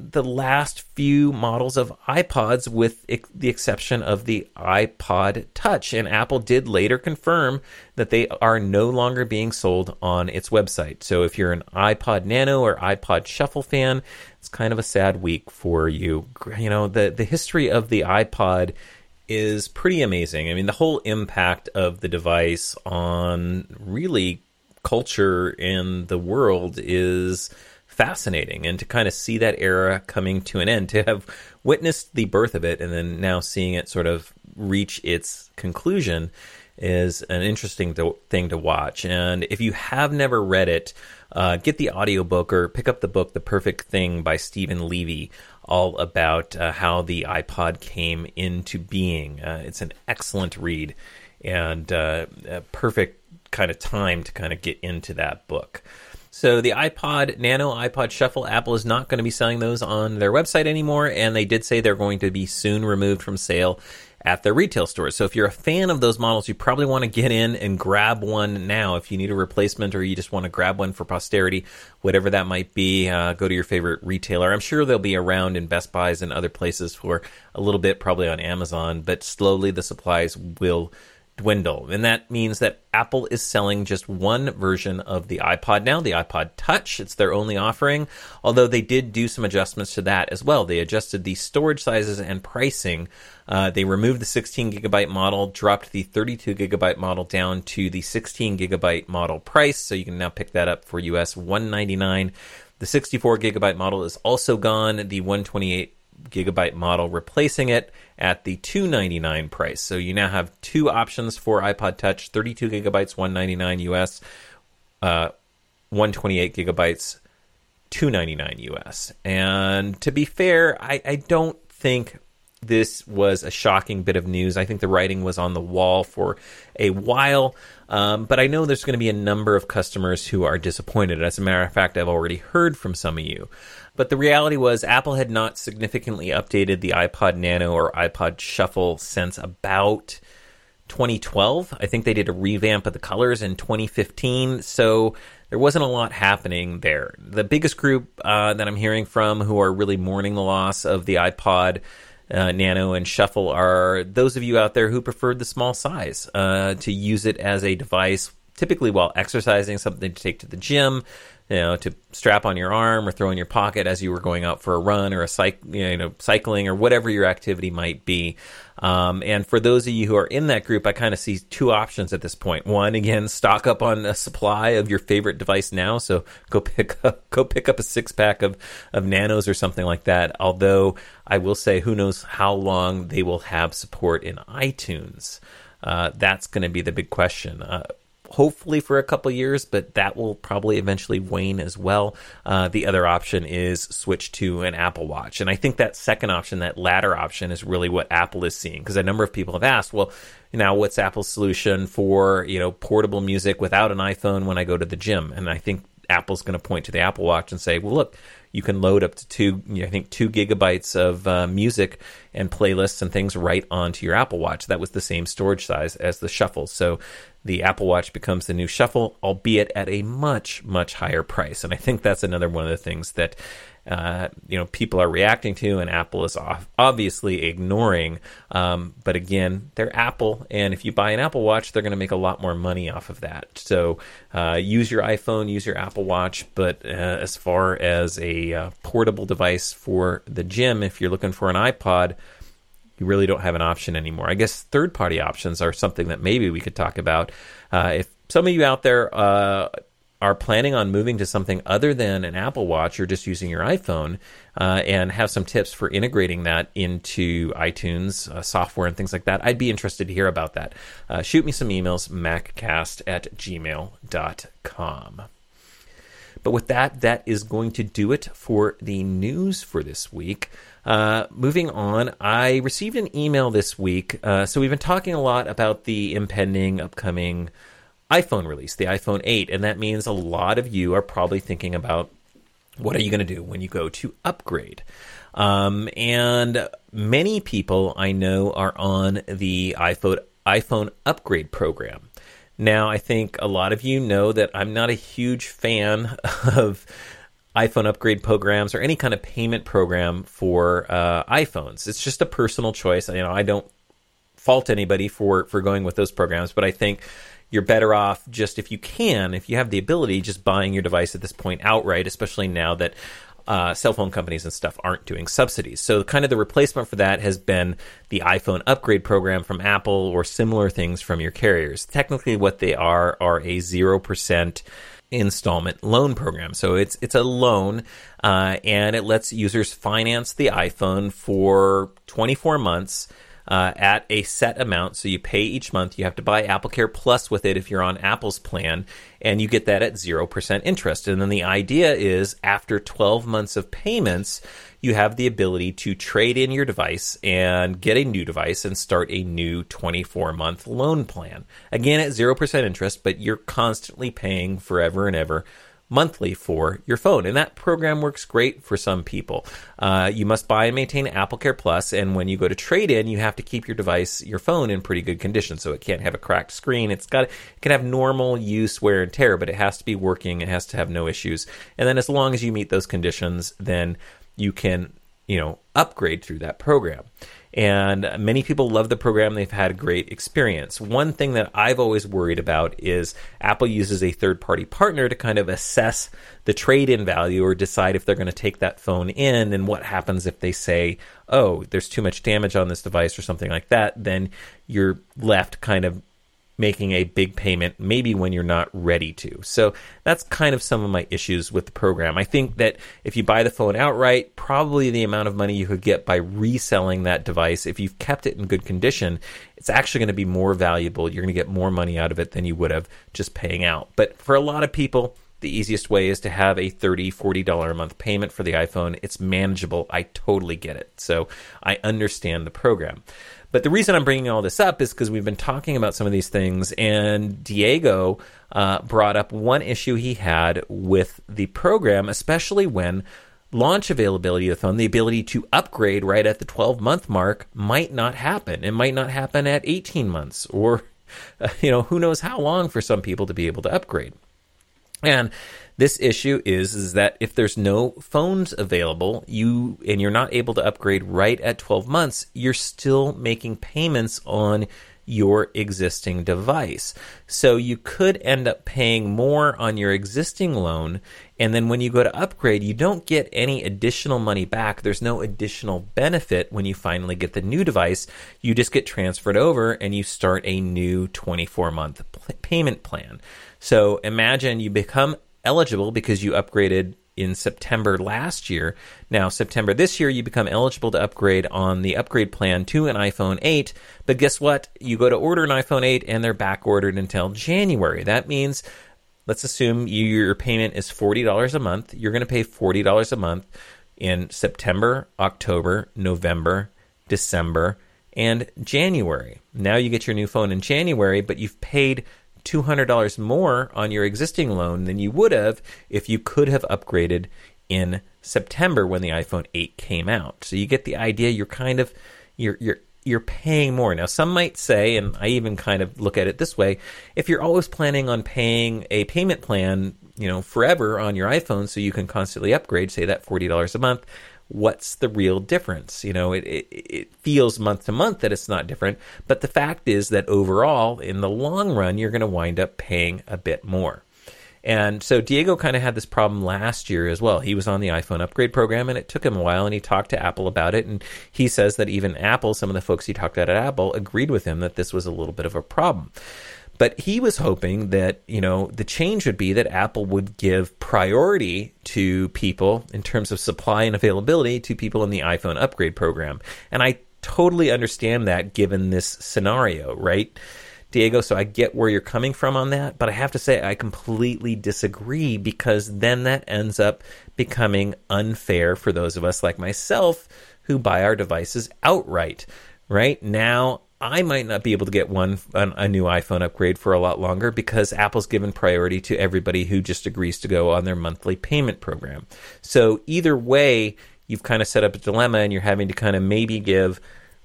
last few models of iPods, with the exception of the iPod Touch. And Apple did later confirm that they are no longer being sold on its website. So if you're an iPod Nano or iPod Shuffle fan, it's kind of a sad week for you. You know, the history of the iPod is pretty amazing. I mean, the whole impact of the device on really culture in the world is fascinating, and to kind of see that era coming to an end, to have witnessed the birth of it and then now seeing it sort of reach its conclusion is an interesting thing to watch. And if you have never read it, get the audiobook or pick up the book The Perfect Thing by Stephen Levy, all about how the iPod came into being. It's an excellent read and a perfect kind of time to kind of get into that book. So the iPod Nano, iPod Shuffle, Apple is not going to be selling those on their website anymore, and they did say they're going to be soon removed from sale at their retail stores. So if you're a fan of those models, you probably want to get in and grab one now. If you need a replacement or you just want to grab one for posterity, whatever that might be, go to your favorite retailer. I'm sure they'll be around in Best Buys and other places for a little bit, probably on Amazon, but slowly the supplies will dwindle. And that means that Apple is selling just one version of the iPod now, the iPod Touch. It's their only offering, although they did do some adjustments to that as well. They adjusted the storage sizes and pricing. They removed the 16 gigabyte model, dropped the 32 gigabyte model down to the 16 gigabyte model price, so you can now pick that up for US $199. The 64 gigabyte model is also gone. The 128 gigabyte model, replacing it at the $299 price. So you now have two options for iPod Touch: 32 gigabytes, $199 US, 128 gigabytes, $299 US. And to be fair, I don't think this was a shocking bit of news. I think the writing was on the wall for a while, but I know there's going to be a number of customers who are disappointed. As a matter of fact, I've already heard from some of you. But the reality was Apple had not significantly updated the iPod Nano or iPod Shuffle since about 2012. I think they did a revamp of the colors in 2015, so there wasn't a lot happening there. The biggest group that I'm hearing from who are really mourning the loss of the iPod Nano and Shuffle are those of you out there who preferred the small size to use it as a device, typically while exercising, something to take to the gym, to strap on your arm or throw in your pocket as you were going out for a run or cycling or whatever your activity might be. And for those of you who are in that group, I kind of see two options at this point. One, again, stock up on a supply of your favorite device now. So go pick up a 6-pack of Nanos or something like that. Although I will say, who knows how long they will have support in iTunes. That's going to be the big question. Hopefully for a couple years, but that will probably eventually wane as well. The other option is switch to an Apple Watch. And I think that second option, that latter option, is really what Apple is seeing. Because a number of people have asked, well, now what's Apple's solution for, portable music without an iPhone when I go to the gym? And I think Apple's going to point to the Apple Watch and say, well, look, you can load up to 2 gigabytes of music and playlists and things right onto your Apple Watch. That was the same storage size as the Shuffle. So the Apple Watch becomes the new Shuffle, albeit at a much, much higher price. And I think that's another one of the things that people are reacting to, and Apple is obviously ignoring. But again, they're Apple, and if you buy an Apple Watch, they're going to make a lot more money off of that. So use your iPhone, use your Apple Watch. But as far as a portable device for the gym, if you're looking for an iPod, you really don't have an option anymore. I guess third-party options are something that maybe we could talk about. If some of you out there are planning on moving to something other than an Apple Watch or just using your iPhone, and have some tips for integrating that into iTunes software and things like that, I'd be interested to hear about that. Shoot me some emails, maccast@gmail.com. But with that, that is going to do it for the news for this week. Moving on, I received an email this week. So we've been talking a lot about the impending upcoming iPhone release, the iPhone 8, and that means a lot of you are probably thinking about what are you going to do when you go to upgrade. And many people I know are on the iPhone upgrade program. Now, I think a lot of you know that I'm not a huge fan of iPhone upgrade programs or any kind of payment program for iPhones. It's just a personal choice. I don't fault anybody for going with those programs, but I think you're better off just, if you have the ability, just buying your device at this point outright, especially now that cell phone companies and stuff aren't doing subsidies. So kind of the replacement for that has been the iPhone upgrade program from Apple or similar things from your carriers. Technically what they are a 0% installment loan program. So it's a loan, and it lets users finance the iPhone for 24 months at a set amount. So you pay each month. You have to buy AppleCare Plus with it if you're on Apple's plan, and you get that at 0% interest. And then the idea is after 12 months of payments, you have the ability to trade in your device and get a new device and start a new 24-month loan plan. Again, at 0% interest, but you're constantly paying forever and ever monthly for your phone. And that program works great for some people. You must buy and maintain AppleCare Plus, and when you go to trade in, you have to keep your phone in pretty good condition. So it can't have a cracked screen. It can have normal use, wear and tear, but it has to be working. It has to have no issues. And then as long as you meet those conditions, then you can, upgrade through that program. And many people love the program. They've had a great experience. One thing that I've always worried about is Apple uses a third-party partner to kind of assess the trade-in value or decide if they're going to take that phone in, and what happens if they say, oh, there's too much damage on this device or something like that. Then you're left kind of making a big payment maybe when you're not ready to. So that's kind of some of my issues with the program. I think that if you buy the phone outright, probably the amount of money you could get by reselling that device, if you've kept it in good condition, it's actually going to be more valuable. You're going to get more money out of it than you would have just paying out. But for a lot of people, the easiest way is to have a $30, $40 a month payment for the iPhone. It's manageable. I totally get it. So I understand the program. But the reason I'm bringing all this up is because we've been talking about some of these things, and Diego brought up one issue he had with the program, especially when launch availability of the phone, the ability to upgrade right at the 12-month mark, might not happen. It might not happen at 18 months or, who knows how long for some people to be able to upgrade. And this issue is that if there's no phones available, you're not able to upgrade right at 12 months, you're still making payments on your existing device. So you could end up paying more on your existing loan, and then when you go to upgrade, you don't get any additional money back. There's no additional benefit when you finally get the new device. You just get transferred over and you start a new 24-month payment plan. So imagine you become eligible because you upgraded in September last year. Now, September this year, you become eligible to upgrade on the upgrade plan to an iPhone 8. But guess what? You go to order an iPhone 8 and they're back ordered until January. That means, let's assume your payment is $40 a month. You're going to pay $40 a month in September, October, November, December, and January. Now you get your new phone in January, but you've paid $200 more on your existing loan than you would have if you could have upgraded in September when the iPhone 8 came out. So you get the idea. You're kind of you're paying more. Now, some might say, and I even kind of look at it this way, if you're always planning on paying a payment plan, forever on your iPhone so you can constantly upgrade, say that $40 a month, what's the real difference? It feels month to month that it's not different, but the fact is that overall, in the long run, you're going to wind up paying a bit more. And so Diego kind of had this problem last year as well. He was on the iPhone upgrade program, and it took him a while, and he talked to Apple about it, and he says that even Apple, some of the folks he talked to at Apple, agreed with him that this was a little bit of a problem. But he was hoping that, the change would be that Apple would give priority to people in terms of supply and availability to people in the iPhone upgrade program. And I totally understand that given this scenario, right, Diego? So I get where you're coming from on that, but I have to say I completely disagree, because then that ends up becoming unfair for those of us like myself who buy our devices outright. Right now, I might not be able to get a new iPhone upgrade for a lot longer because Apple's given priority to everybody who just agrees to go on their monthly payment program. So either way, you've kind of set up a dilemma, and you're having to kind of maybe give,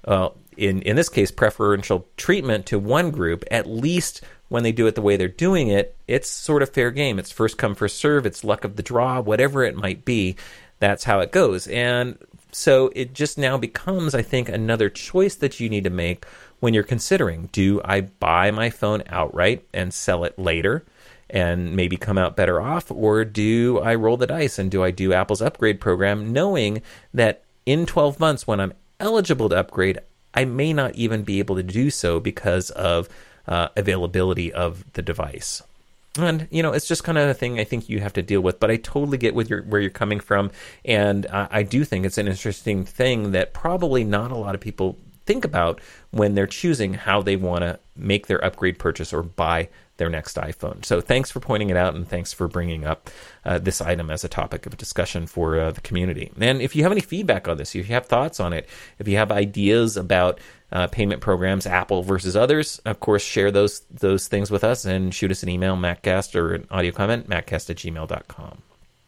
in this case, preferential treatment to one group. At least when they do it the way they're doing it, it's sort of fair game. It's first come, first serve. It's luck of the draw, whatever it might be. That's how it goes. And so it just now becomes, I think, another choice that you need to make when you're considering, do I buy my phone outright and sell it later and maybe come out better off, or do I roll the dice and do I do Apple's upgrade program, knowing that in 12 months when I'm eligible to upgrade, I may not even be able to do so because of availability of the device. And, it's just kind of a thing I think you have to deal with. But I totally get where you're coming from. And I do think it's an interesting thing that probably not a lot of people think about when they're choosing how they want to make their upgrade purchase or buy their next iPhone. So thanks for pointing it out, and thanks for bringing up this item as a topic of discussion for the community. And if you have any feedback on this, if you have thoughts on it, if you have ideas about payment programs, Apple versus others, of course, share those things with us and shoot us an email, Maccast, or an audio comment, maccast@gmail.com.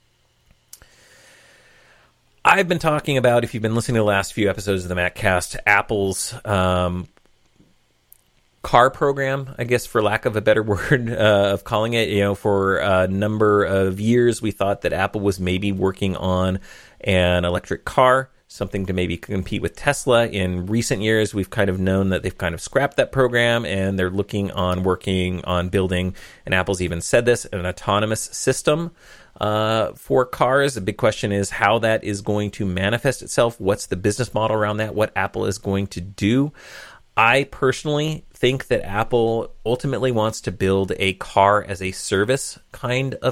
I've been talking about, if you've been listening to the last few episodes of the Maccast, Apple's car program, I guess, for lack of a better word of calling it. For a number of years, we thought that Apple was maybe working on an electric car, something to maybe compete with Tesla. In recent years, we've kind of known that they've kind of scrapped that program, and they're working on building, and Apple's even said this, an autonomous system for cars. The big question is how that is going to manifest itself. What's the business model around that? What Apple is going to do? I personally think that Apple ultimately wants to build a car as a service kind of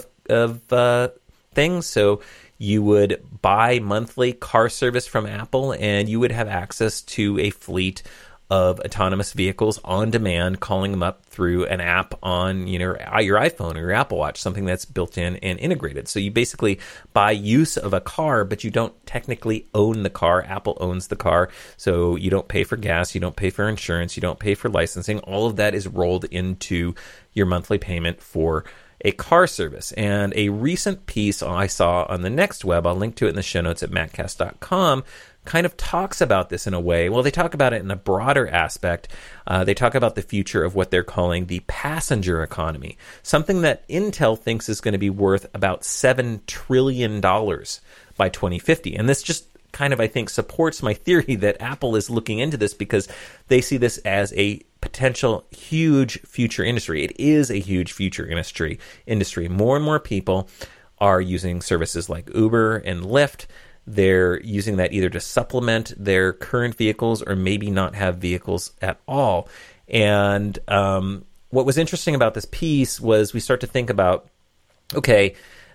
thing. So you would buy monthly car service from Apple, and you would have access to a fleet of autonomous vehicles on demand, calling them up through an app on your iPhone or your Apple Watch, something that's built in and integrated. So you basically buy use of a car, but you don't technically own the car. Apple owns the car, so you don't pay for gas, you don't pay for insurance, you don't pay for licensing. All of that is rolled into your monthly payment for a car service. And a recent piece I saw on the Next Web, I'll link to it in the show notes at mattcast.com, kind of talks about this in a way. Well, they talk about it in a broader aspect. They talk about the future of what they're calling the passenger economy, something that Intel thinks is going to be worth about $7 trillion by 2050. And this just kind of, I think, supports my theory that Apple is looking into this because they see this as a potential huge future industry. It is a huge future industry. More and more people are using services like Uber and Lyft. They're using that either to supplement their current vehicles or maybe not have vehicles at all. And what was interesting about this piece was we start to think about, okay,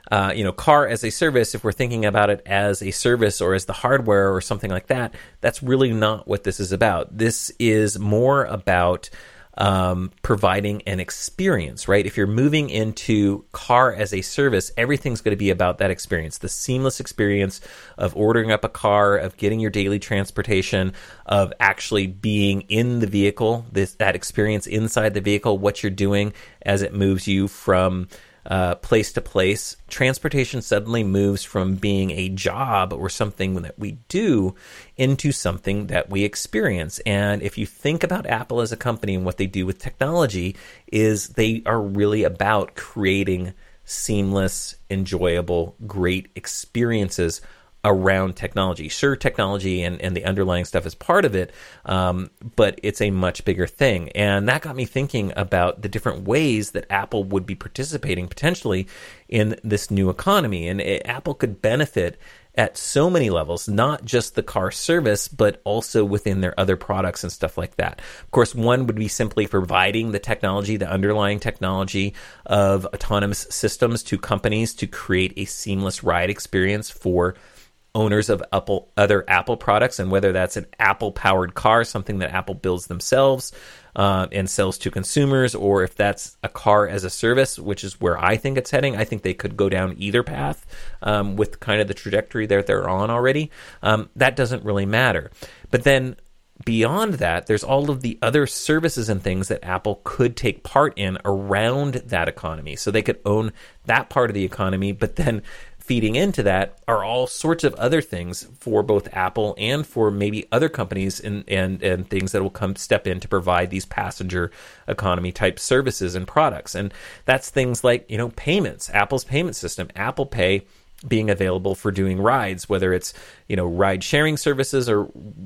car as a service, if we're thinking about it as a service or as the hardware or something like that, that's really not what this is about. This is more about providing an experience, right? If you're moving into car as a service, everything's going to be about that experience, the seamless experience of ordering up a car, of getting your daily transportation, of actually being in the vehicle, that experience inside the vehicle, what you're doing as it moves you from place to place. Transportation suddenly moves from being a job or something that we do into something that we experience. And if you think about Apple as a company and what they do with technology, is they are really about creating seamless, enjoyable, great experiences around technology. Sure, technology and the underlying stuff is part of it, but it's a much bigger thing. And that got me thinking about the different ways that Apple would be participating potentially in this new economy. And Apple could benefit at so many levels, not just the car service, but also within their other products and stuff like that. Of course, one would be simply providing the technology, the underlying technology of autonomous systems to companies to create a seamless ride experience for owners of other Apple products, and whether that's an Apple-powered car, something that Apple builds themselves and sells to consumers, or if that's a car as a service, which is where I think it's heading. I think they could go down either path with kind of the trajectory that they're on already. That doesn't really matter. But then beyond that, there's all of the other services and things that Apple could take part in around that economy. So they could own that part of the economy, but then feeding into that are all sorts of other things for both Apple and for maybe other companies and things that will step in to provide these passenger economy type services and products. And that's things like, payments, Apple's payment system, Apple Pay, being available for doing rides, whether it's, ride sharing services or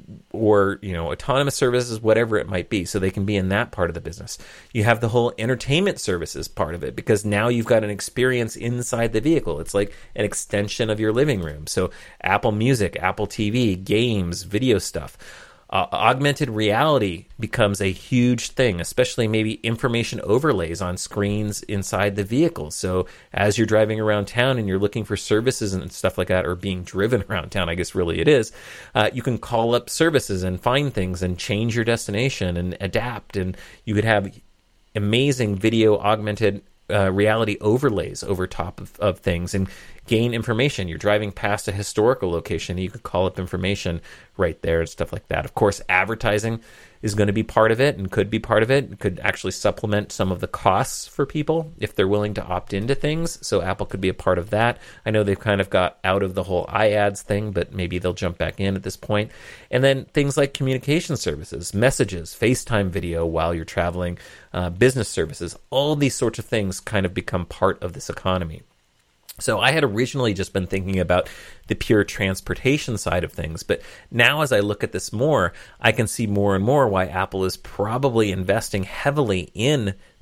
autonomous services, whatever it might be. So they can be in that part of the business. You have the whole entertainment services part of it, because now you've got an experience inside the vehicle. It's like an extension of your living room. So Apple Music, Apple TV, games, video stuff. Augmented reality becomes a huge thing, especially maybe information overlays on screens inside the vehicle. So as you're driving around town and you're looking for services and stuff like that, or being driven around town, I guess really it is, you can call up services and find things and change your destination and adapt. And you could have amazing video augmented reality overlays over top of things and gain information. You're driving past a historical location, you could call up information right there and stuff like that. Of course, advertising is going to be part of it and could be part of it. It could actually supplement some of the costs for people if they're willing to opt into things. So Apple could be a part of that. I know they've kind of got out of the whole iAds thing, but maybe they'll jump back in at this point. And then things like communication services, messages, FaceTime video while you're traveling, business services, all these sorts of things kind of become part of this economy. So I had originally just been thinking about the pure transportation side of things, but now as I look at this more, I can see more and more why Apple is probably investing heavily in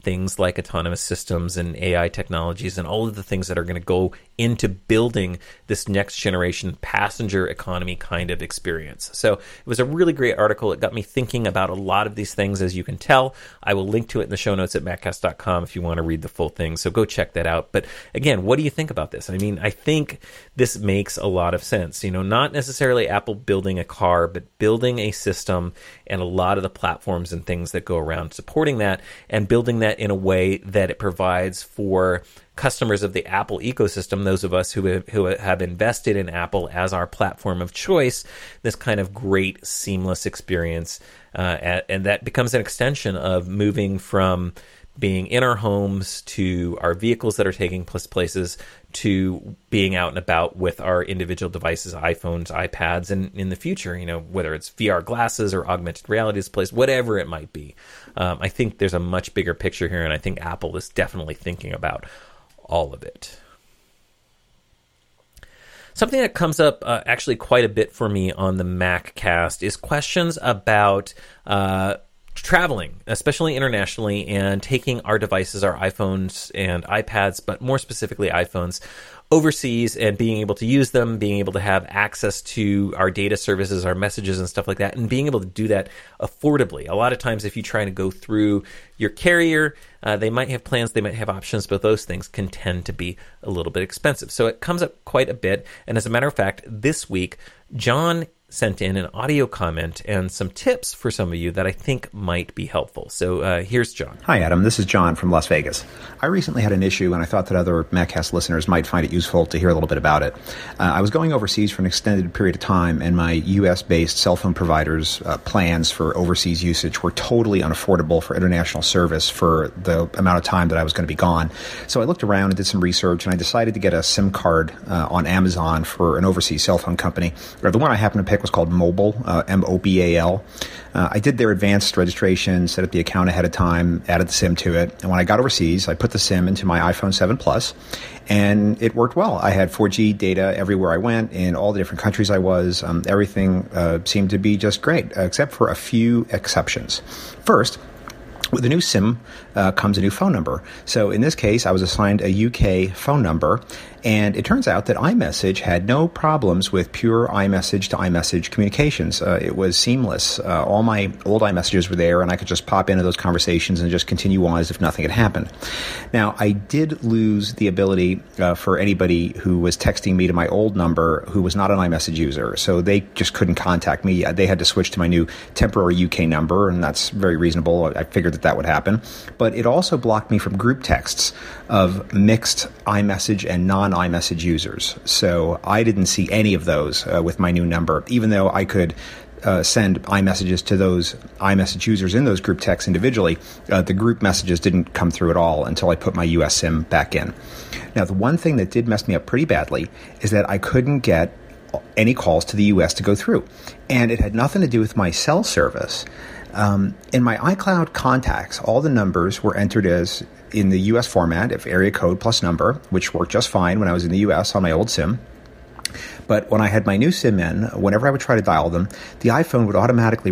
things like autonomous systems and AI technologies and all of the things that are going to go into building this next generation passenger economy kind of experience. So it was a really great article. It got me thinking about a lot of these things, as you can tell. I will link to it in the show notes at maccast.com if you want to read the full thing. So go check that out. But again, what do you think about this? I mean, I think this makes a lot of sense. Not necessarily Apple building a car, but building a system and a lot of the platforms and things that go around supporting that, and building that in a way that it provides for customers of the Apple ecosystem, those of us who have invested in Apple as our platform of choice, this kind of great seamless experience. And that becomes an extension of moving from being in our homes to our vehicles that are taking places to being out and about with our individual devices, iPhones, iPads, and in the future, whether it's VR glasses or augmented reality displays, whatever it might be. I think there's a much bigger picture here, and I think Apple is definitely thinking about all of it. Something that comes up actually quite a bit for me on the MacCast is questions about traveling, especially internationally, and taking our devices, our iPhones and iPads, but more specifically iPhones, overseas and being able to use them, being able to have access to our data services, our messages and stuff like that, and being able to do that affordably. A lot of times if you try to go through your carrier, they might have plans, they might have options, but those things can tend to be a little bit expensive. So it comes up quite a bit. And as a matter of fact, this week, John sent in an audio comment and some tips for some of you that I think might be helpful. So here's John. Hi, Adam. This is John from Las Vegas. I recently had an issue, and I thought that other MacCast listeners might find it useful to hear a little bit about it. I was going overseas for an extended period of time, and my U.S.-based cell phone providers' plans for overseas usage were totally unaffordable for international service for the amount of time that I was going to be gone. So I looked around and did some research, and I decided to get a SIM card on Amazon for an overseas cell phone company. The one I happened to pick was called Mobile, M-O-B-A-L. I did their advanced registration, set up the account ahead of time, added the SIM to it. And when I got overseas, I put the SIM into my iPhone 7 Plus, and it worked well. I had 4G data everywhere I went, in all the different countries I was. Everything seemed to be just great, except for a few exceptions. First, with the new SIM comes a new phone number. So in this case, I was assigned a UK phone number, and it turns out that iMessage had no problems with pure iMessage to iMessage communications. It was seamless. All my old iMessages were there, and I could just pop into those conversations and just continue on as if nothing had happened. Now, I did lose the ability for anybody who was texting me to my old number who was not an iMessage user. So they just couldn't contact me. They had to switch to my new temporary UK number, and that's very reasonable. I figured that would happen. But it also blocked me from group texts of mixed iMessage and non-iMessage users. So I didn't see any of those with my new number, even though I could send iMessages to those iMessage users in those group texts individually. The group messages didn't come through at all until I put my US SIM back in. Now, the one thing that did mess me up pretty badly is that I couldn't get any calls to the US to go through. And it had nothing to do with my cell service. In my iCloud contacts, all the numbers were entered as in the U.S. format of area code plus number, which worked just fine when I was in the U.S. on my old SIM. But when I had my new SIM in, whenever I would try to dial them, the iPhone would automatically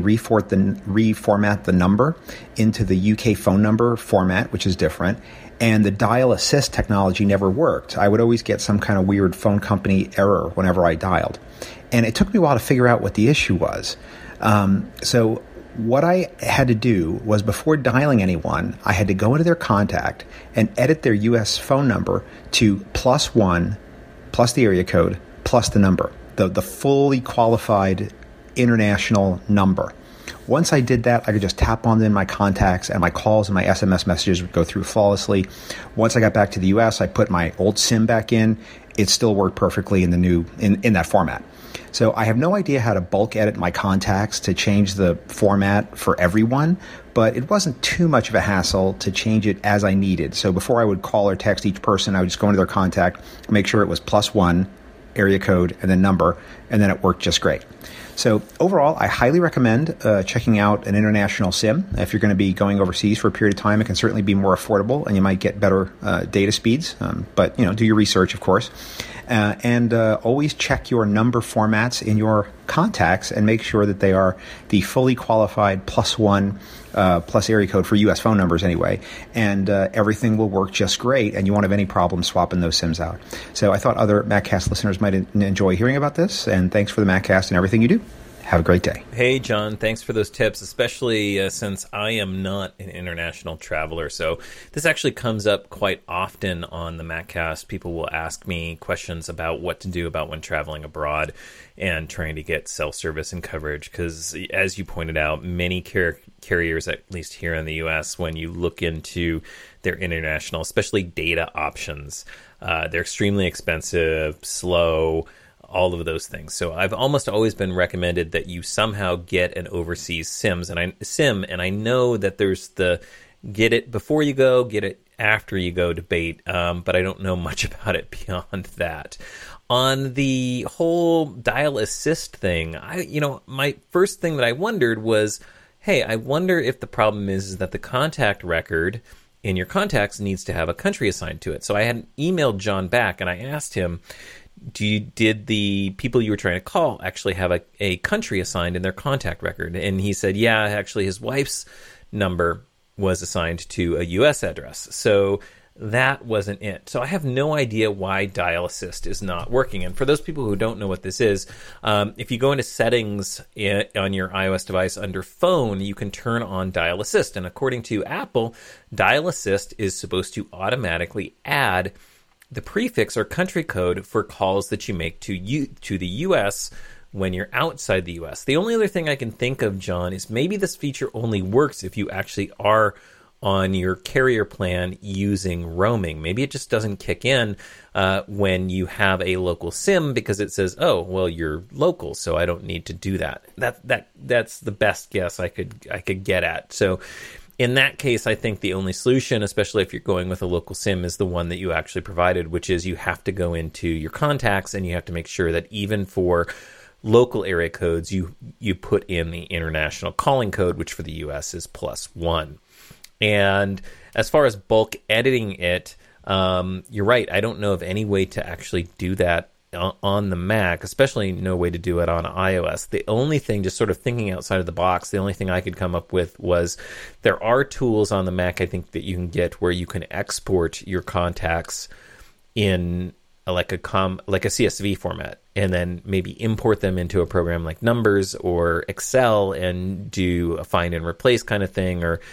reformat the number into the UK phone number format, which is different. And the dial assist technology never worked. I would always get some kind of weird phone company error whenever I dialed. And it took me a while to figure out what the issue was. So what I had to do was, before dialing anyone, I had to go into their contact and edit their U.S. phone number to +1 plus the area code plus the number, the fully qualified international number. Once I did that, I could just tap on them in my contacts, and my calls and my SMS messages would go through flawlessly. Once I got back to the U.S., I put my old SIM back in. It still worked perfectly in the new in that format. So I have no idea how to bulk edit my contacts to change the format for everyone, but it wasn't too much of a hassle to change it as I needed. So before I would call or text each person, I would just go into their contact, make sure it was +1, area code, and then number, and then it worked just great. So overall, I highly recommend checking out an international SIM. If you're going to be going overseas for a period of time, it can certainly be more affordable, and you might get better data speeds. But do your research, of course. And always check your number formats in your contacts and make sure that they are the fully qualified +1 plus area code for U.S. phone numbers anyway. And everything will work just great, and you won't have any problem swapping those SIMs out. So I thought other MacCast listeners might enjoy hearing about this, and thanks for the MacCast and everything you do. Have a great day. Hey, John, thanks for those tips, especially since I am not an international traveler. So this actually comes up quite often on the MacCast. People will ask me questions about what to do about when traveling abroad and trying to get cell service and coverage. Because as you pointed out, many carriers, at least here in the U.S., when you look into their international, especially data options, they're extremely expensive, slow, all of those things. So I've almost always been recommended that you somehow get an overseas SIM, and I know that there's the get it before you go, get it after you go debate, but I don't know much about it beyond that. On the whole dial assist thing, my first thing that I wondered was, hey, I wonder if the problem is that the contact record in your contacts needs to have a country assigned to it. So I had emailed John back and I asked him, did the people you were trying to call actually have a country assigned in their contact record? And he said, yeah, actually his wife's number was assigned to a U.S. address. So that wasn't it. So I have no idea why Dial Assist is not working. And for those people who don't know what this is, if you go into settings on your iOS device under phone, you can turn on Dial Assist. And according to Apple, Dial Assist is supposed to automatically add the prefix or country code for calls that you make to the U.S. when you're outside the U.S. The only other thing I can think of, John, is maybe this feature only works if you actually are on your carrier plan using roaming. Maybe it just doesn't kick in when you have a local SIM because it says, oh, well, you're local, so I don't need to do that. That's the best guess I could get at. So in that case, I think the only solution, especially if you're going with a local SIM, is the one that you actually provided, which is you have to go into your contacts and you have to make sure that even for local area codes, you put in the international calling code, which for the US is +1. And as far as bulk editing it, you're right. I don't know of any way to actually do that on the Mac, especially no way to do it on iOS. The only thing, just sort of thinking outside of the box, the only thing I could come up with was there are tools on the Mac, I think, that you can get where you can export your contacts in like a CSV format and then maybe import them into a program like Numbers or Excel and do a find and replace kind of thing, or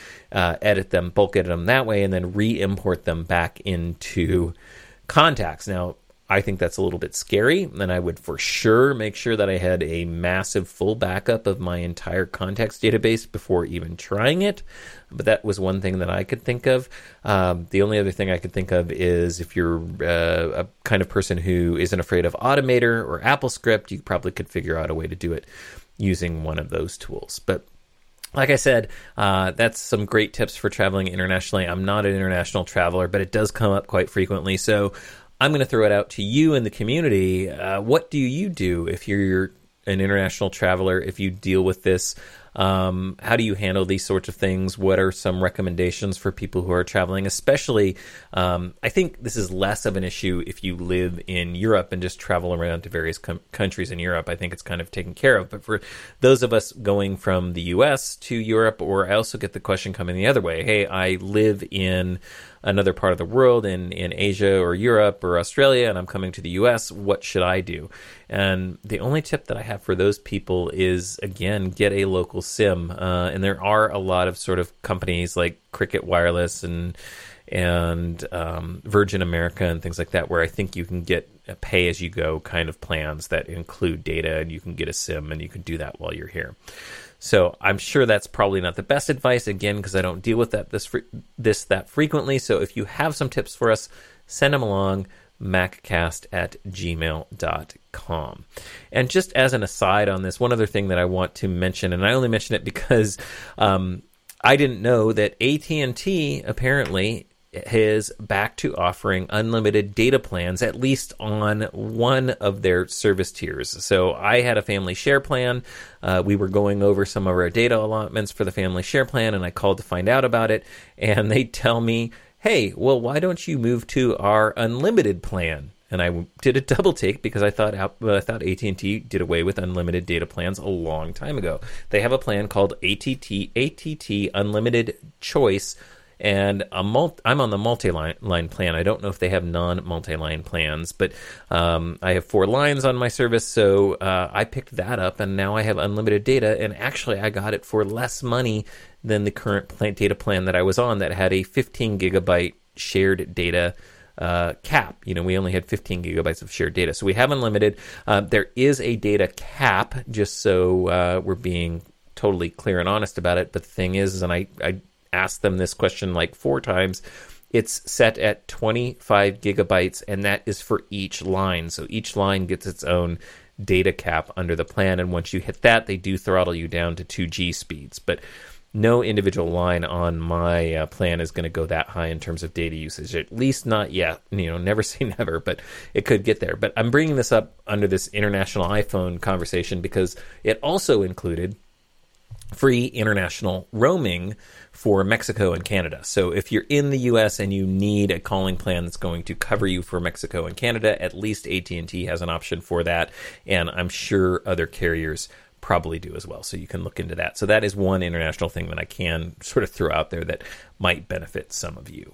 bulk edit them that way and then re-import them back into contacts. Now, I think that's a little bit scary, and I would for sure make sure that I had a massive full backup of my entire contacts database before even trying it. But that was one thing that I could think of. The only other thing I could think of is if you're a kind of person who isn't afraid of Automator or AppleScript, you probably could figure out a way to do it using one of those tools. But like I said, that's some great tips for traveling internationally. I'm not an international traveler, but it does come up quite frequently. So I'm going to throw it out to you in the community. What do you do if you're an international traveler, if you deal with this? How do you handle these sorts of things? What are some recommendations for people who are traveling? Especially, I think this is less of an issue if you live in Europe and just travel around to various countries in Europe. I think it's kind of taken care of. But for those of us going from the U.S. to Europe, or I also get the question coming the other way, hey, I live in another part of the world, in Asia or Europe or Australia, and I'm coming to the U.S., what should I do? And the only tip that I have for those people is, again, get a local SIM. And there are a lot of sort of companies like Cricket Wireless and Virgin America and things like that, where I think you can get a pay-as-you-go kind of plans that include data, and you can get a SIM, and you can do that while you're here. So I'm sure that's probably not the best advice, again, because I don't deal with that frequently. So if you have some tips for us, send them along, maccast@gmail.com. And just as an aside on this, one other thing that I want to mention, and I only mention it because I didn't know that AT&T apparently is back to offering unlimited data plans, at least on one of their service tiers. So I had a family share plan. We were going over some of our data allotments for the family share plan, and I called to find out about it. And they tell me, hey, well, why don't you move to our unlimited plan? And I did a double take because I thought AT&T did away with unlimited data plans a long time ago. They have a plan called ATT Unlimited Choice, and I'm on the multi-line plan. I don't know if they have non-multi-line plans, but I have 4 lines on my service, so I picked that up, and now I have unlimited data, and actually I got it for less money than the current data plan that I was on that had a 15 gigabyte shared data cap. We only had 15 gigabytes of shared data. So we have unlimited. There is a data cap, just so we're being totally clear and honest about it. But the thing is, and I asked them this question like 4 times, it's set at 25 gigabytes, and that is for each line. So each line gets its own data cap under the plan. And once you hit that, they do throttle you down to 2G speeds. But no individual line on my plan is going to go that high in terms of data usage, at least not yet. Never say never, but it could get there. But I'm bringing this up under this international iPhone conversation because it also included free international roaming for Mexico and Canada. So if you're in the US and you need a calling plan that's going to cover you for Mexico and Canada, at least AT&T has an option for that, and I'm sure other carriers probably do as well. So you can look into that. So that is one international thing that I can sort of throw out there that might benefit some of you.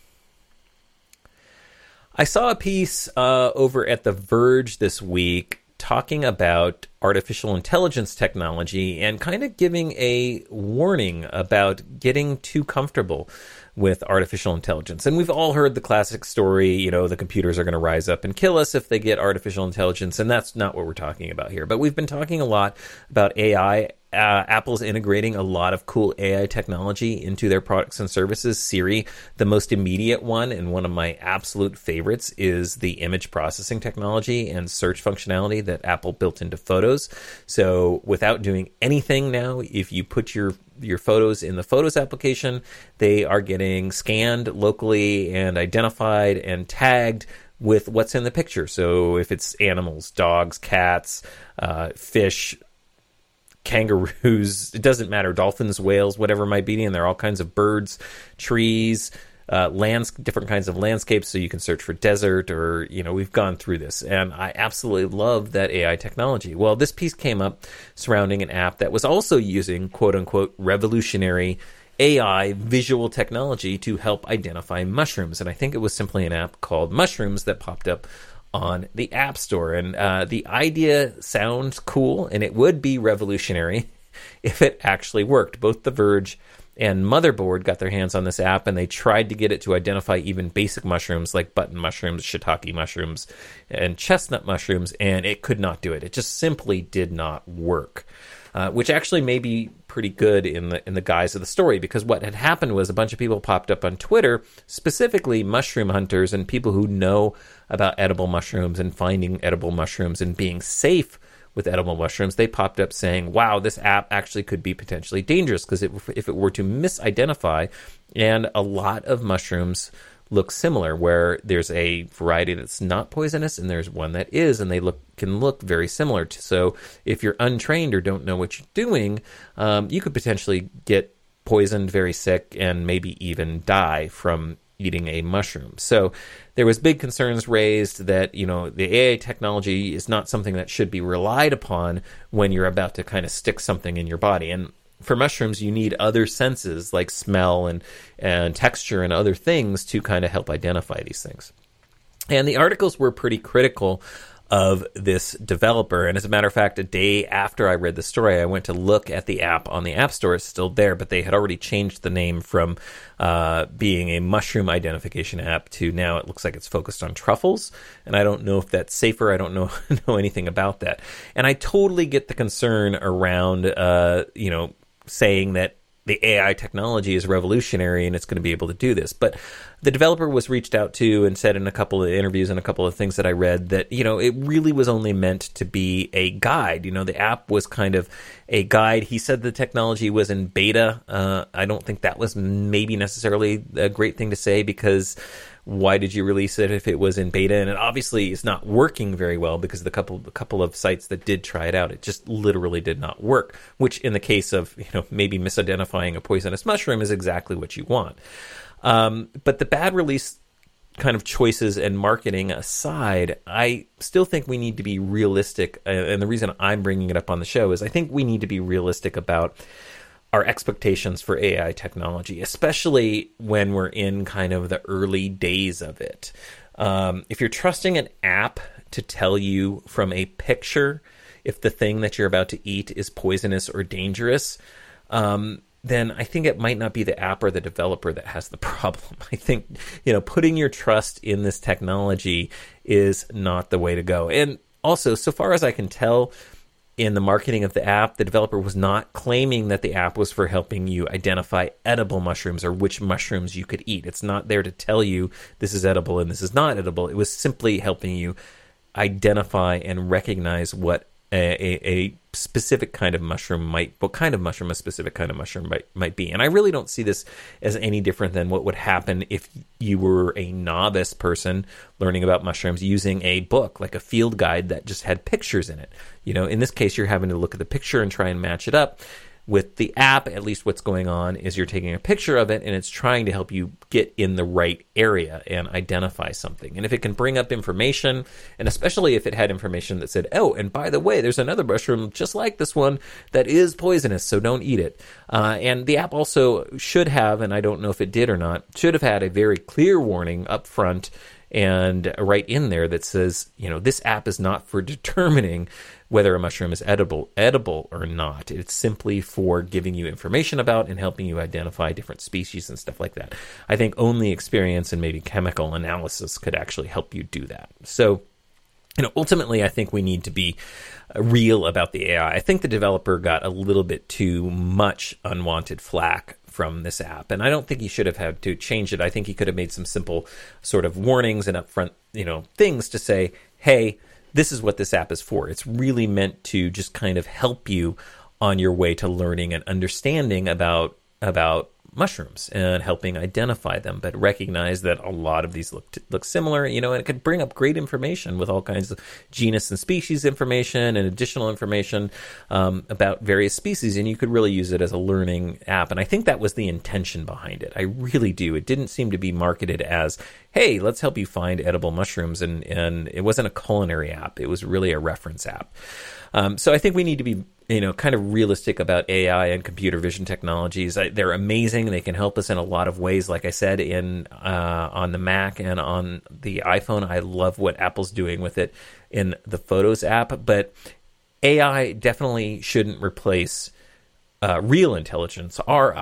I saw a piece over at The Verge this week talking about artificial intelligence technology and kind of giving a warning about getting too comfortable with artificial intelligence. And we've all heard the classic story, the computers are going to rise up and kill us if they get artificial intelligence, and that's not what we're talking about here. But we've been talking a lot about AI. Apple's integrating a lot of cool AI technology into their products and services. Siri, the most immediate one, and one of my absolute favorites, is the image processing technology and search functionality that Apple built into Photos. So without doing anything now, if you put your photos in the Photos application, they are getting scanned locally and identified and tagged with what's in the picture. So if it's animals, dogs, cats, fish, kangaroos, it doesn't matter, dolphins, whales, whatever it might be, and there are all kinds of birds, trees, different kinds of landscapes, so you can search for desert, or we've gone through this, and I absolutely love that AI technology. Well, this piece came up surrounding an app that was also using quote-unquote revolutionary AI visual technology to help identify mushrooms, and I think it was simply an app called Mushrooms that popped up on the App Store. And the idea sounds cool, and it would be revolutionary if it actually worked. Both The Verge and Motherboard got their hands on this app, and they tried to get it to identify even basic mushrooms like button mushrooms, shiitake mushrooms, and chestnut mushrooms, and it could not do it. It just simply did not work. Which actually may be pretty good in the guise of the story, because what had happened was a bunch of people popped up on Twitter, specifically mushroom hunters and people who know about edible mushrooms and finding edible mushrooms and being safe with edible mushrooms. They popped up saying, wow, this app actually could be potentially dangerous, because if it were to misidentify, and a lot of mushrooms look similar, where there's a variety that's not poisonous and there's one that is, and they can look very similar. So if you're untrained or don't know what you're doing, you could potentially get poisoned, very sick, and maybe even die from eating a mushroom. So there was big concerns raised that, the AI technology is not something that should be relied upon when you're about to kind of stick something in your body. And for mushrooms, you need other senses like smell and texture and other things to kind of help identify these things. And the articles were pretty critical of this developer. And as a matter of fact, a day after I read the story, I went to look at the app on the App Store. It's still there, but they had already changed the name from being a mushroom identification app to now it looks like it's focused on truffles. And I don't know if that's safer. I don't know anything about that. And I totally get the concern around, saying that the AI technology is revolutionary and it's going to be able to do this. But the developer was reached out to and said in a couple of interviews and a couple of things that I read that, it really was only meant to be a guide. The app was kind of a guide. He said the technology was in beta. I don't think that was maybe necessarily a great thing to say, because why did you release it if it was in beta? And it obviously is not working very well, because the couple of sites that did try it out, it just literally did not work, which in the case of, maybe misidentifying a poisonous mushroom is exactly what you want. But the bad release kind of choices and marketing aside, I still think we need to be realistic. And the reason I'm bringing it up on the show is I think we need to be realistic about our expectations for AI technology, especially when we're in kind of the early days of it. If you're trusting an app to tell you from a picture if the thing that you're about to eat is poisonous or dangerous, then I think it might not be the app or the developer that has the problem. I think, putting your trust in this technology is not the way to go. And also, so far as I can tell, in the marketing of the app, the developer was not claiming that the app was for helping you identify edible mushrooms or which mushrooms you could eat. It's not there to tell you this is edible and this is not edible. It was simply helping you identify and recognize what a specific kind of mushroom what kind of mushroom a specific kind of mushroom might be. And I really don't see this as any different than what would happen if you were a novice person learning about mushrooms using a book, like a field guide that just had pictures in it. In this case, you're having to look at the picture and try and match it up. With the app, at least what's going on is you're taking a picture of it and it's trying to help you get in the right area and identify something. And if it can bring up information, and especially if it had information that said, oh, and by the way, there's another mushroom just like this one that is poisonous, so don't eat it. And the app also should have, and I don't know if it did or not, should have had a very clear warning up front and right in there that says, this app is not for determining whether a mushroom is edible or not. It's simply for giving you information about and helping you identify different species and stuff like that. I think only experience and maybe chemical analysis could actually help you do that. So, ultimately, I think we need to be real about the AI. I think the developer got a little bit too much unwanted flack from this app, and I don't think he should have had to change it. I think he could have made some simple sort of warnings and upfront, things to say, hey, this is what this app is for. It's really meant to just kind of help you on your way to learning and understanding about mushrooms and helping identify them, but recognize that a lot of these look similar, and it could bring up great information with all kinds of genus and species information and additional information about various species, and you could really use it as a learning app. And I think that was the intention behind it. I really do. It didn't seem to be marketed as, hey, let's help you find edible mushrooms, and it wasn't a culinary app. It was really a reference app. So I think we need to be kind of realistic about AI and computer vision technologies. They're amazing. They can help us in a lot of ways. Like I said, on the Mac and on the iPhone, I love what Apple's doing with it in the Photos app. But AI definitely shouldn't replace real intelligence,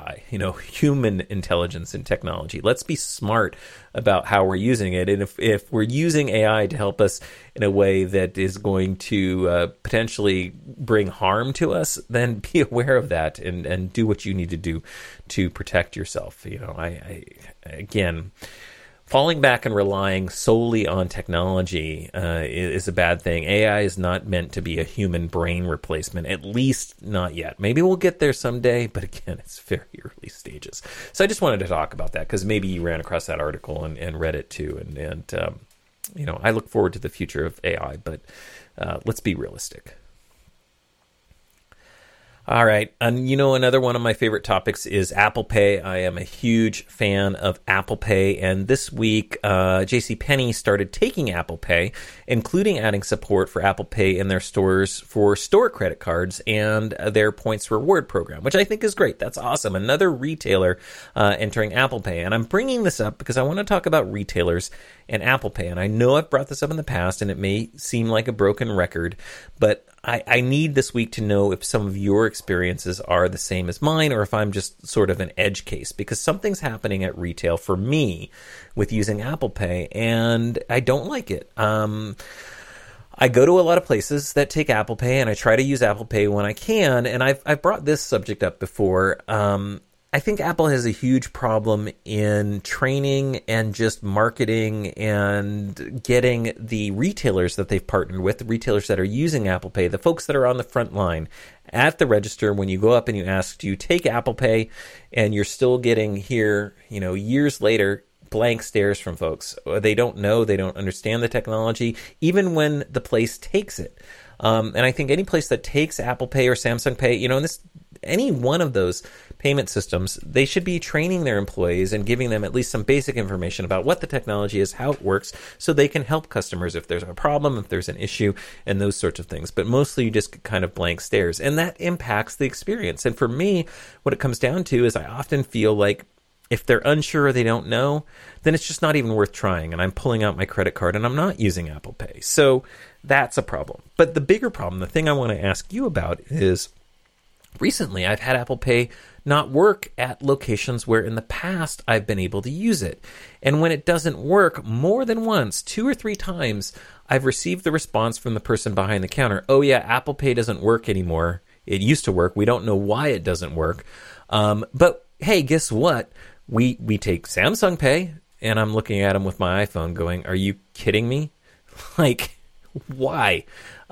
human intelligence in technology. Let's be smart about how we're using it. And if we're using AI to help us in a way that is going to potentially bring harm to us, then be aware of that and do what you need to do to protect yourself. Again, falling back and relying solely on technology is a bad thing. AI is not meant to be a human brain replacement, at least not yet. Maybe we'll get there someday, but again, it's very early stages. So I just wanted to talk about that because maybe you ran across that article and read it too. And I look forward to the future of AI, but let's be realistic. All right. And another one of my favorite topics is Apple Pay. I am a huge fan of Apple Pay. And this week, JCPenney started taking Apple Pay, including adding support for Apple Pay in their stores for store credit cards and their points reward program, which I think is great. That's awesome. Another retailer entering Apple Pay. And I'm bringing this up because I want to talk about retailers and Apple Pay. And I know I've brought this up in the past, and it may seem like a broken record, but I need this week to know if some of your experiences are the same as mine or if I'm just sort of an edge case, because something's happening at retail for me with using Apple Pay, and I don't like it. I go to a lot of places that take Apple Pay, and I try to use Apple Pay when I can, and I've brought this subject up before. I think Apple has a huge problem in training and just marketing and getting the retailers that they've partnered with, the retailers that are using Apple Pay, the folks that are on the front line at the register when you go up and you ask, do you take Apple Pay? And you're still getting here, years later, blank stares from folks. They don't know, they don't understand the technology, even when the place takes it. And I think any place that takes Apple Pay or Samsung Pay, any one of those payment systems, they should be training their employees and giving them at least some basic information about what the technology is, how it works, so they can help customers if there's a problem, if there's an issue, and those sorts of things. But mostly you just get kind of blank stares, and that impacts the experience. And for me, what it comes down to is I often feel like if they're unsure or they don't know, then it's just not even worth trying. And I'm pulling out my credit card and I'm not using Apple Pay. So that's a problem. But the bigger problem, the thing I want to ask you about is recently I've had Apple Pay not work at locations where in the past I've been able to use it. And when it doesn't work more than once, 2 or 3 times, I've received the response from the person behind the counter, oh yeah, Apple Pay doesn't work anymore. It used to work. We don't know why it doesn't work. But hey, guess what? We take Samsung Pay, and I'm looking at them with my iPhone going, are you kidding me? Like, why?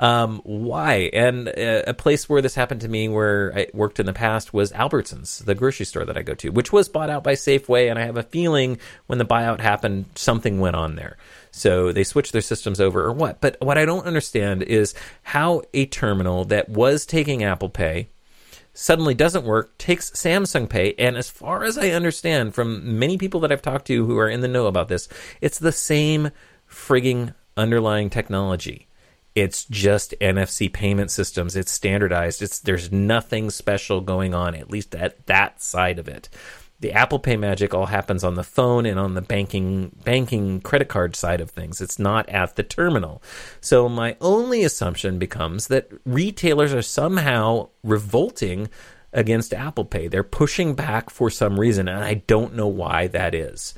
Why? And a place where this happened to me where I worked in the past was Albertsons, the grocery store that I go to, which was bought out by Safeway, and I have a feeling when the buyout happened, something went on there. So they switched their systems over or what. But what I don't understand is how a terminal that was taking Apple Pay suddenly doesn't work, takes Samsung Pay, and as far as I understand from many people that I've talked to who are in the know about this, it's the same frigging underlying technology. It's just NFC payment systems. It's standardized. There's nothing special going on, at least at that side of it. The Apple Pay magic all happens on the phone and on the banking credit card side of things. It's not at the terminal. So my only assumption becomes that retailers are somehow revolting against Apple Pay. They're pushing back for some reason, and I don't know why that is.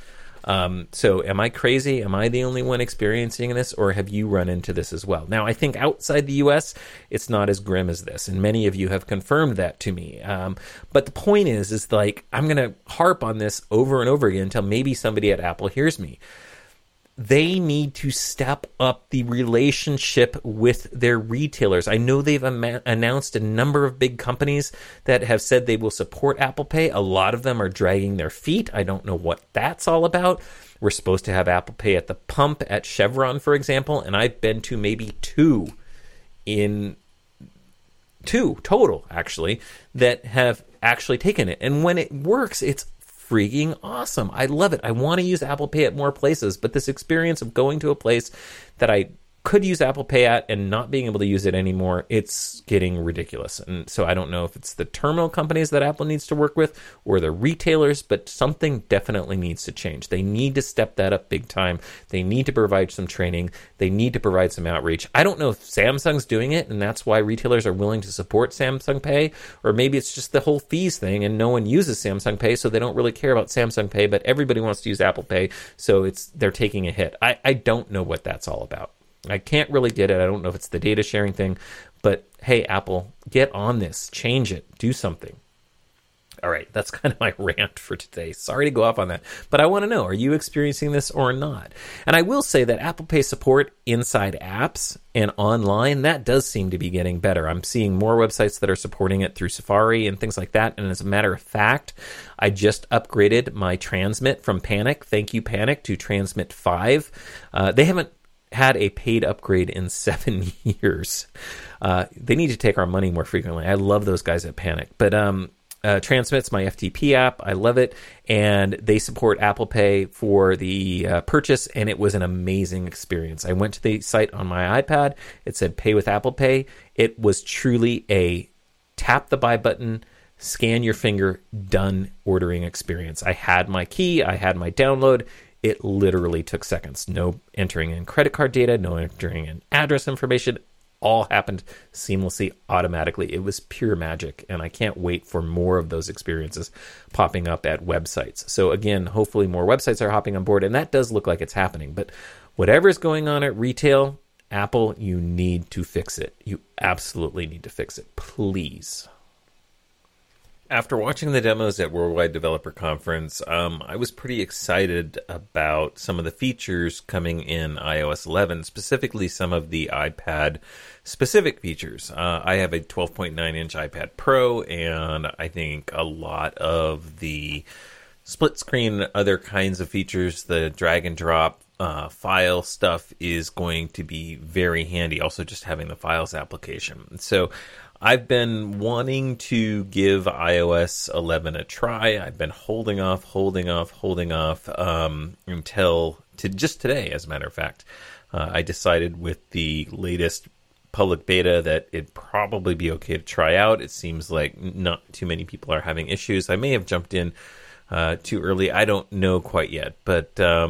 So am I crazy? Am I the only one experiencing this, or have you run into this as well? Now, I think outside the U.S., it's not as grim as this, and many of you have confirmed that to me. But the point is like, I'm going to harp on this over and over again until maybe somebody at Apple hears me. They need to step up the relationship with their retailers. I know they've announced a number of big companies that have said they will support Apple Pay. A lot of them are dragging their feet. I don't know what that's all about. We're supposed to have Apple Pay at the pump at Chevron, for example, and I've been to maybe two total, actually, that have actually taken it. And when it works, it's freaking awesome. I love it. I want to use Apple Pay at more places, but this experience of going to a place that I could use Apple Pay at and not being able to use it anymore, it's getting ridiculous. And so I don't know if it's the terminal companies that Apple needs to work with or the retailers, but something definitely needs to change. They need to step that up big time. They need to provide some training. They need to provide some outreach. I don't know if Samsung's doing it, and that's why retailers are willing to support Samsung Pay, or maybe it's just the whole fees thing and no one uses Samsung Pay, so they don't really care about Samsung Pay, but everybody wants to use Apple Pay, so they're taking a hit. I don't know what that's all about. I can't really get it. I don't know if it's the data sharing thing, but hey, Apple, get on this, change it, do something. All right, that's kind of my rant for today. Sorry to go off on that, but I want to know, are you experiencing this or not? And I will say that Apple Pay support inside apps and online, that does seem to be getting better. I'm seeing more websites that are supporting it through Safari and things like that. And as a matter of fact, I just upgraded my Transmit from Panic, thank you Panic, to Transmit 5. They haven't had a paid upgrade in 7 years. They need to take our money more frequently. I love those guys at Panic. But Transmit's my FTP app. I love it. And they support Apple Pay for the purchase, and it was an amazing experience. I went to the site on my iPad. It said pay with Apple Pay. It was truly a tap the buy button, scan your finger, done ordering experience. I had my key. I had my download. It literally took seconds. No entering in credit card data, no entering in address information. All happened seamlessly, automatically. It was pure magic, and I can't wait for more of those experiences popping up at websites. So again, hopefully more websites are hopping on board, and that does look like it's happening. But whatever's going on at retail, Apple, you need to fix it. You absolutely need to fix it. Please. After watching the demos at Worldwide Developer Conference, I was pretty excited about some of the features coming in iOS 11, specifically some of the iPad-specific features. I have a 12.9-inch iPad Pro, and I think a lot of the split screen, other kinds of features, the drag and drop file stuff is going to be very handy. Also, just having the Files application. So I've been wanting to give iOS 11 a try. I've been holding off until just today, as a matter of fact. I decided with the latest public beta that it'd probably be okay to try out. It seems like not too many people are having issues. I may have jumped in too early. I don't know quite yet, but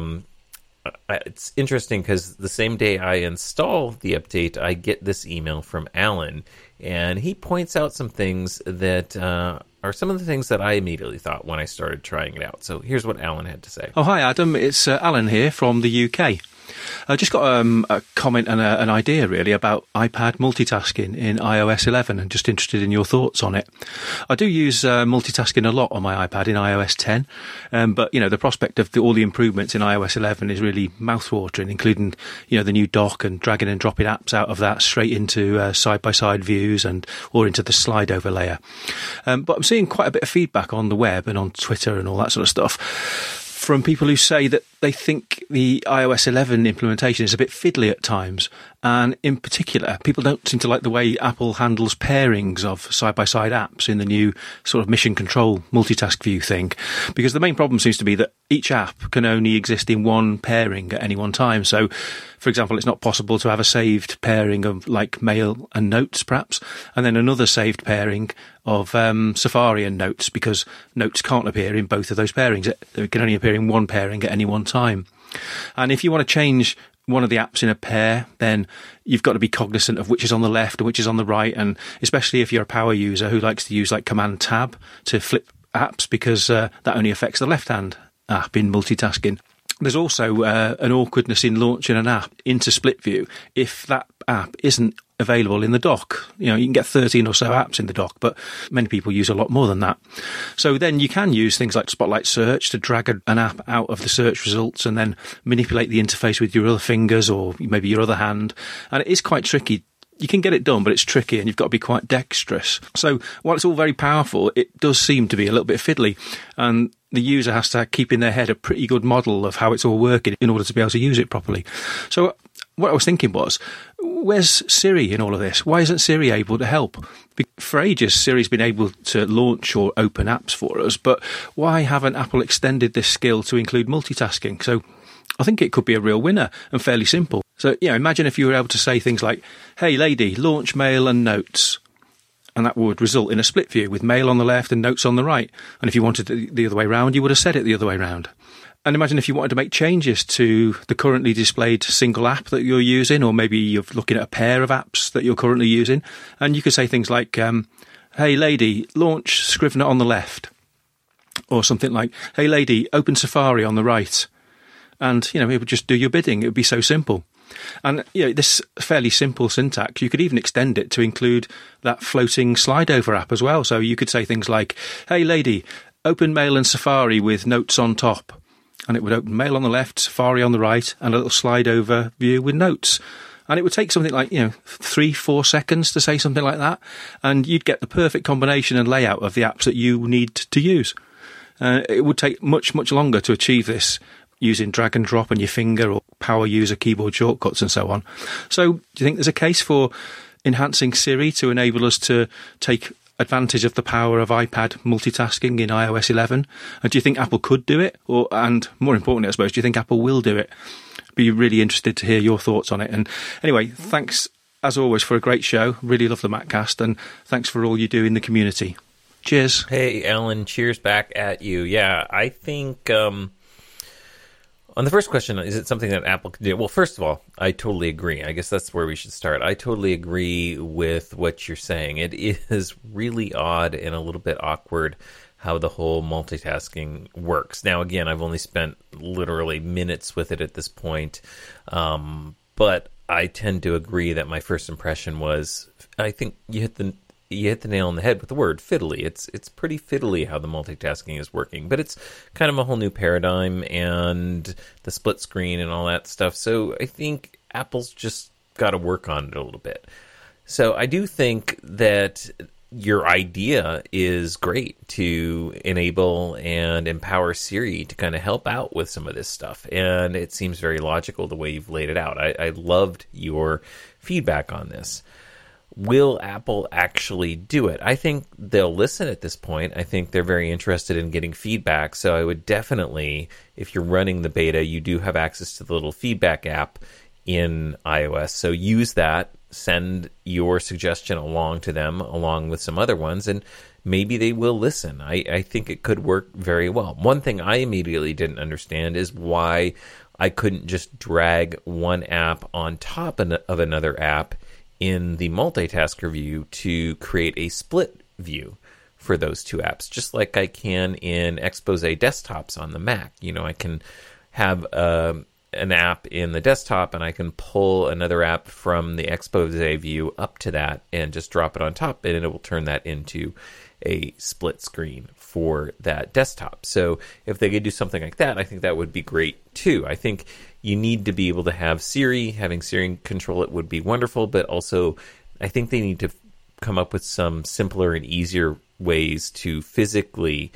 it's interesting because the same day I install the update, I get this email from Alan, and he points out some things that are some of the things that I immediately thought when I started trying it out. So here's what Alan had to say. Oh, hi, Adam. It's Alan here from the UK. I just got a comment and an idea, really, about iPad multitasking in iOS 11 and just interested in your thoughts on it. I do use multitasking a lot on my iPad in iOS 10, but, the prospect of all the improvements in iOS 11 is really mouthwatering, including, the new dock and dragging and dropping apps out of that straight into side-by-side views or into the slide overlayer. But I'm seeing quite a bit of feedback on the web and on Twitter and all that sort of stuff from people who say that they think the iOS 11 implementation is a bit fiddly at times. And in particular, people don't seem to like the way Apple handles pairings of side-by-side apps in the new sort of mission control multitask view thing. Because the main problem seems to be that each app can only exist in one pairing at any one time. So, for example, it's not possible to have a saved pairing of like Mail and Notes, perhaps, and then another saved pairing of Safari and Notes, because Notes can't appear in both of those pairings. It can only appear in one pairing at any one time. And if you want to change one of the apps in a pair, then you've got to be cognizant of which is on the left and which is on the right, and especially if you're a power user who likes to use like Command Tab to flip apps, because that only affects the left-hand app in multitasking. There's also an awkwardness in launching an app into split view if that app isn't available in the dock. You can get 13 or so apps in the dock, but many people use a lot more than that. So then you can use things like Spotlight Search to drag an app out of the search results and then manipulate the interface with your other fingers or maybe your other hand. And it is quite tricky. You can get it done, but it's tricky and you've got to be quite dexterous. So while it's all very powerful, it does seem to be a little bit fiddly, and the user has to keep in their head a pretty good model of how it's all working in order to be able to use it properly. So what I was thinking was, where's Siri in all of this? Why isn't Siri able to help? For ages, Siri's been able to launch or open apps for us, but why haven't Apple extended this skill to include multitasking? So I think it could be a real winner and fairly simple. So, imagine if you were able to say things like, hey, lady, launch Mail and Notes. And that would result in a split view with Mail on the left and Notes on the right. And if you wanted it the other way round, you would have said it the other way round. And imagine if you wanted to make changes to the currently displayed single app that you're using, or maybe you're looking at a pair of apps that you're currently using. And you could say things like, hey, lady, launch Scrivener on the left. Or something like, hey, lady, open Safari on the right. And, it would just do your bidding. It would be so simple. And, this fairly simple syntax, you could even extend it to include that floating slide over app as well. So you could say things like, hey, lady, open Mail and Safari with Notes on top. And it would open Mail on the left, Safari on the right, and a little slide over view with Notes. And it would take something like, 3-4 seconds to say something like that. And you'd get the perfect combination and layout of the apps that you need to use. It would take much, much longer to achieve this using drag and drop on your finger or power user keyboard shortcuts and so on. So do you think there's a case for enhancing Siri to enable us to take advantage of the power of iPad multitasking in iOS 11? And do you think Apple could do it? And more importantly, I suppose, do you think Apple will do it? Be really interested to hear your thoughts on it. And anyway, thanks as always for a great show. Really love the Maccast, and thanks for all you do in the community. Cheers. Hey, Alan, cheers back at you. Yeah, I think on the first question, is it something that Apple can do? Well, first of all, I totally agree. I guess that's where we should start. I totally agree with what you're saying. It is really odd and a little bit awkward how the whole multitasking works. Now, again, I've only spent literally minutes with it at this point, but I tend to agree that my first impression was, I think you hit the nail on the head with the word fiddly. It's pretty fiddly how the multitasking is working, but it's kind of a whole new paradigm and the split screen and all that stuff. So I think Apple's just got to work on it a little bit. So I do think that your idea is great to enable and empower Siri to kind of help out with some of this stuff. And it seems very logical the way you've laid it out. I loved your feedback on this. will Apple actually do it? I think they'll listen at this point. I think they're very interested in getting feedback. So I would definitely, if you're running the beta, you do have access to the little feedback app in iOS. So use that, send your suggestion along to them, along with some other ones, and maybe they will listen. I think it could work very well. One thing I immediately didn't understand is why I couldn't just drag one app on top of another app in the multitasker view to create a split view for those two apps, just like I can in Expose desktops on the Mac. I can have an app in the desktop, and I can pull another app from the Expose view up to that and just drop it on top, and it will turn that into a split screen for that desktop. So if they could do something like that, I think that would be great too. I think you need to be able to have Siri. Having Siri control it would be wonderful, but also I think they need to come up with some simpler and easier ways to physically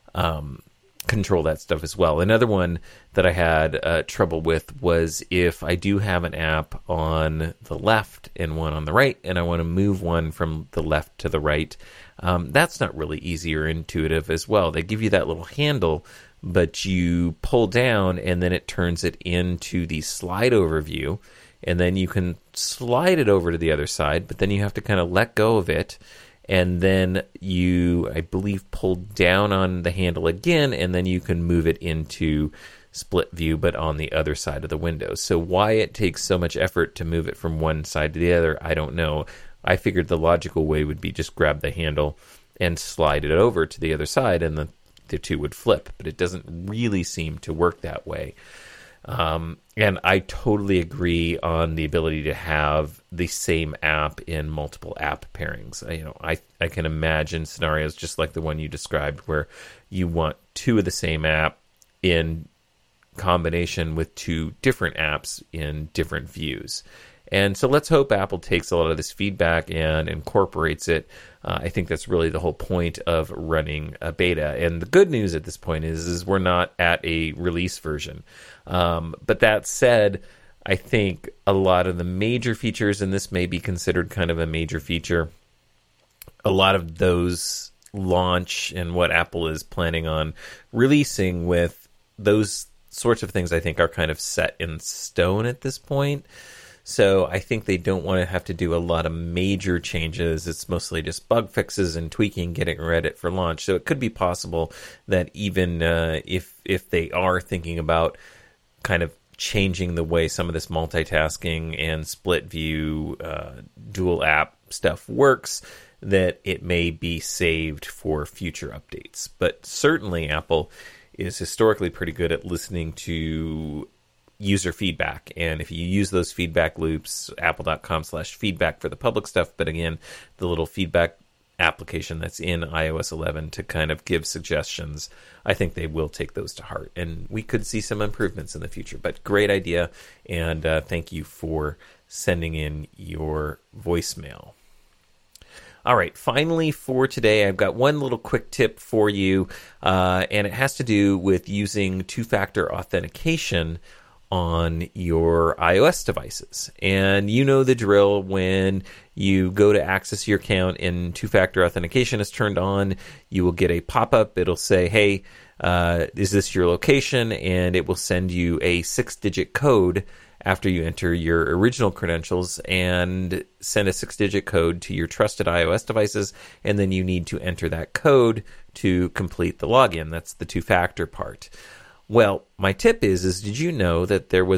control that stuff as well. Another one that I had trouble with was if I do have an app on the left and one on the right, and I want to move one from the left to the right, that's not really easy or intuitive as well. They give you that little handle, but you pull down and then it turns it into the slide over view, and then you can slide it over to the other side, but then you have to kind of let go of it, and then you, I believe, pull down on the handle again, and then you can move it into split view, but on the other side of the window. So why it takes so much effort to move it from one side to the other, I don't know. I figured the logical way would be just grab the handle and slide it over to the other side, and the two would flip, but it doesn't really seem to work that way. And I totally agree on the ability to have the same app in multiple app pairings. I can imagine scenarios just like the one you described where you want two of the same app in combination with two different apps in different views. And so let's hope Apple takes a lot of this feedback and incorporates it. I think that's really the whole point of running a beta. And the good news at this point is we're not at a release version. But that said, I think a lot of the major features, and this may be considered kind of a major feature, a lot of those launch and what Apple is planning on releasing with those sorts of things, I think, are kind of set in stone at this point. So I think they don't want to have to do a lot of major changes. It's mostly just bug fixes and tweaking, getting ready for launch. So it could be possible that even if they are thinking about kind of changing the way some of this multitasking and split view dual app stuff works, that it may be saved for future updates. But certainly Apple is historically pretty good at listening to user feedback, and if you use those feedback loops, apple.com/feedback for the public stuff, but again, the little feedback application that's in iOS 11 to kind of give suggestions, I think they will take those to heart, and we could see some improvements in the future. But great idea, and thank you for sending in your voicemail. All right, finally for today, I've got one little quick tip for you, and it has to do with using two-factor authentication on your iOS devices. And you know the drill. When you go to access your account and two-factor authentication is turned on, you will get a pop-up. It'll say, hey, is this your location? And it will send you a 6-digit code after you enter your original credentials, and send a 6-digit code to your trusted iOS devices, and then you need to enter that code to complete the login. That's the two-factor part. Well, my tip is did you know that there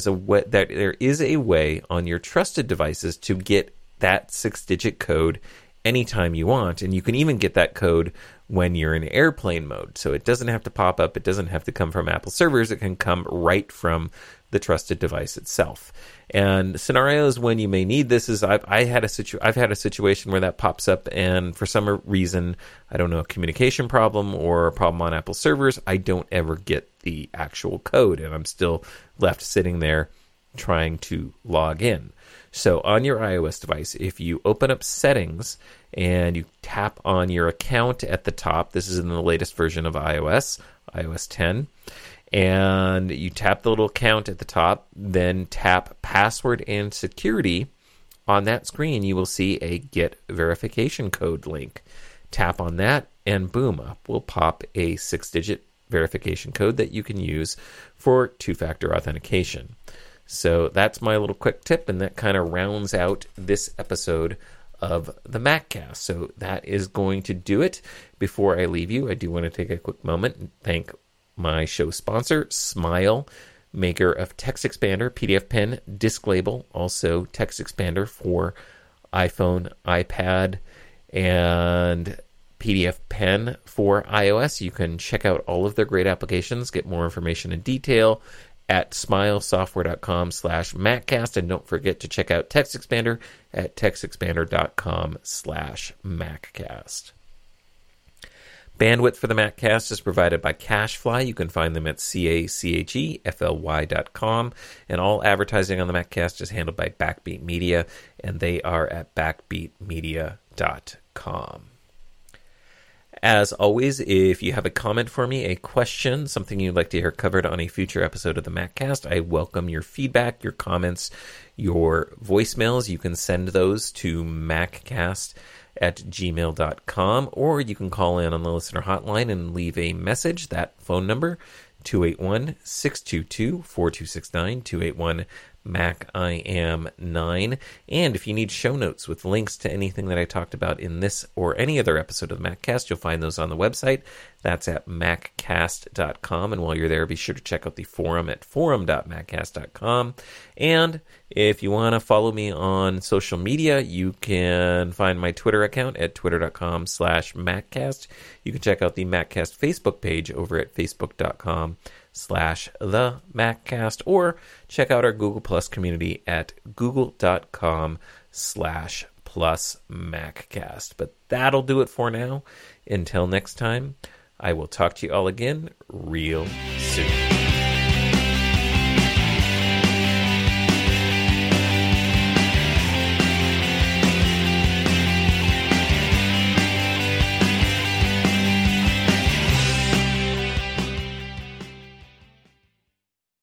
is a way on your trusted devices to get that 6-digit code anytime you want, and you can even get that code when you're in airplane mode. So it doesn't have to pop up, it doesn't have to come from Apple servers, it can come right from the trusted device itself. And scenarios when you may need this is I've had a situation where that pops up, and for some reason, I don't know, a communication problem or a problem on Apple servers, I don't ever get the actual code, and I'm still left sitting there trying to log in. So on your iOS device, if you open up Settings and you tap on your account at the top, this is in the latest version of iOS 10, and you tap the little account at the top, then tap Password and Security on that screen, you will see a Get Verification Code link. Tap on that, and boom, up will pop a 6-digit verification code that you can use for two-factor authentication. So that's my little quick tip, and that kind of rounds out this episode of the MacCast. So that is going to do it. Before I leave you, I do want to take a quick moment and thank my show sponsor, Smile, maker of TextExpander, PDF Pen, Disk Label, also TextExpander for iPhone, iPad, and PDF Pen for iOS. You can check out all of their great applications, get more information in detail at smilesoftware.com/MacCast, and don't forget to check out TextExpander at textexpander.com/MacCast. Bandwidth for the MacCast is provided by CacheFly. You can find them at CacheFly.com, and all advertising on the MacCast is handled by Backbeat Media, and they are at backbeatmedia.com. As always, if you have a comment for me, a question, something you'd like to hear covered on a future episode of the MacCast, I welcome your feedback, your comments, your voicemails. You can send those to maccast@gmail.com, or you can call in on the listener hotline and leave a message. That phone number, 281-622-4269, 281-MAC-I-AM-9. And if you need show notes with links to anything that I talked about in this or any other episode of the MacCast, you'll find those on the website. That's at maccast.com. And while you're there, be sure to check out the forum at forum.maccast.com. And if you want to follow me on social media, you can find my Twitter account at twitter.com/MacCast. You can check out the MacCast Facebook page over at facebook.com/TheMacCast, or check out our Google Plus community at google.com/+MacCast. But that'll do it for now. Until next time, I will talk to you all again real soon.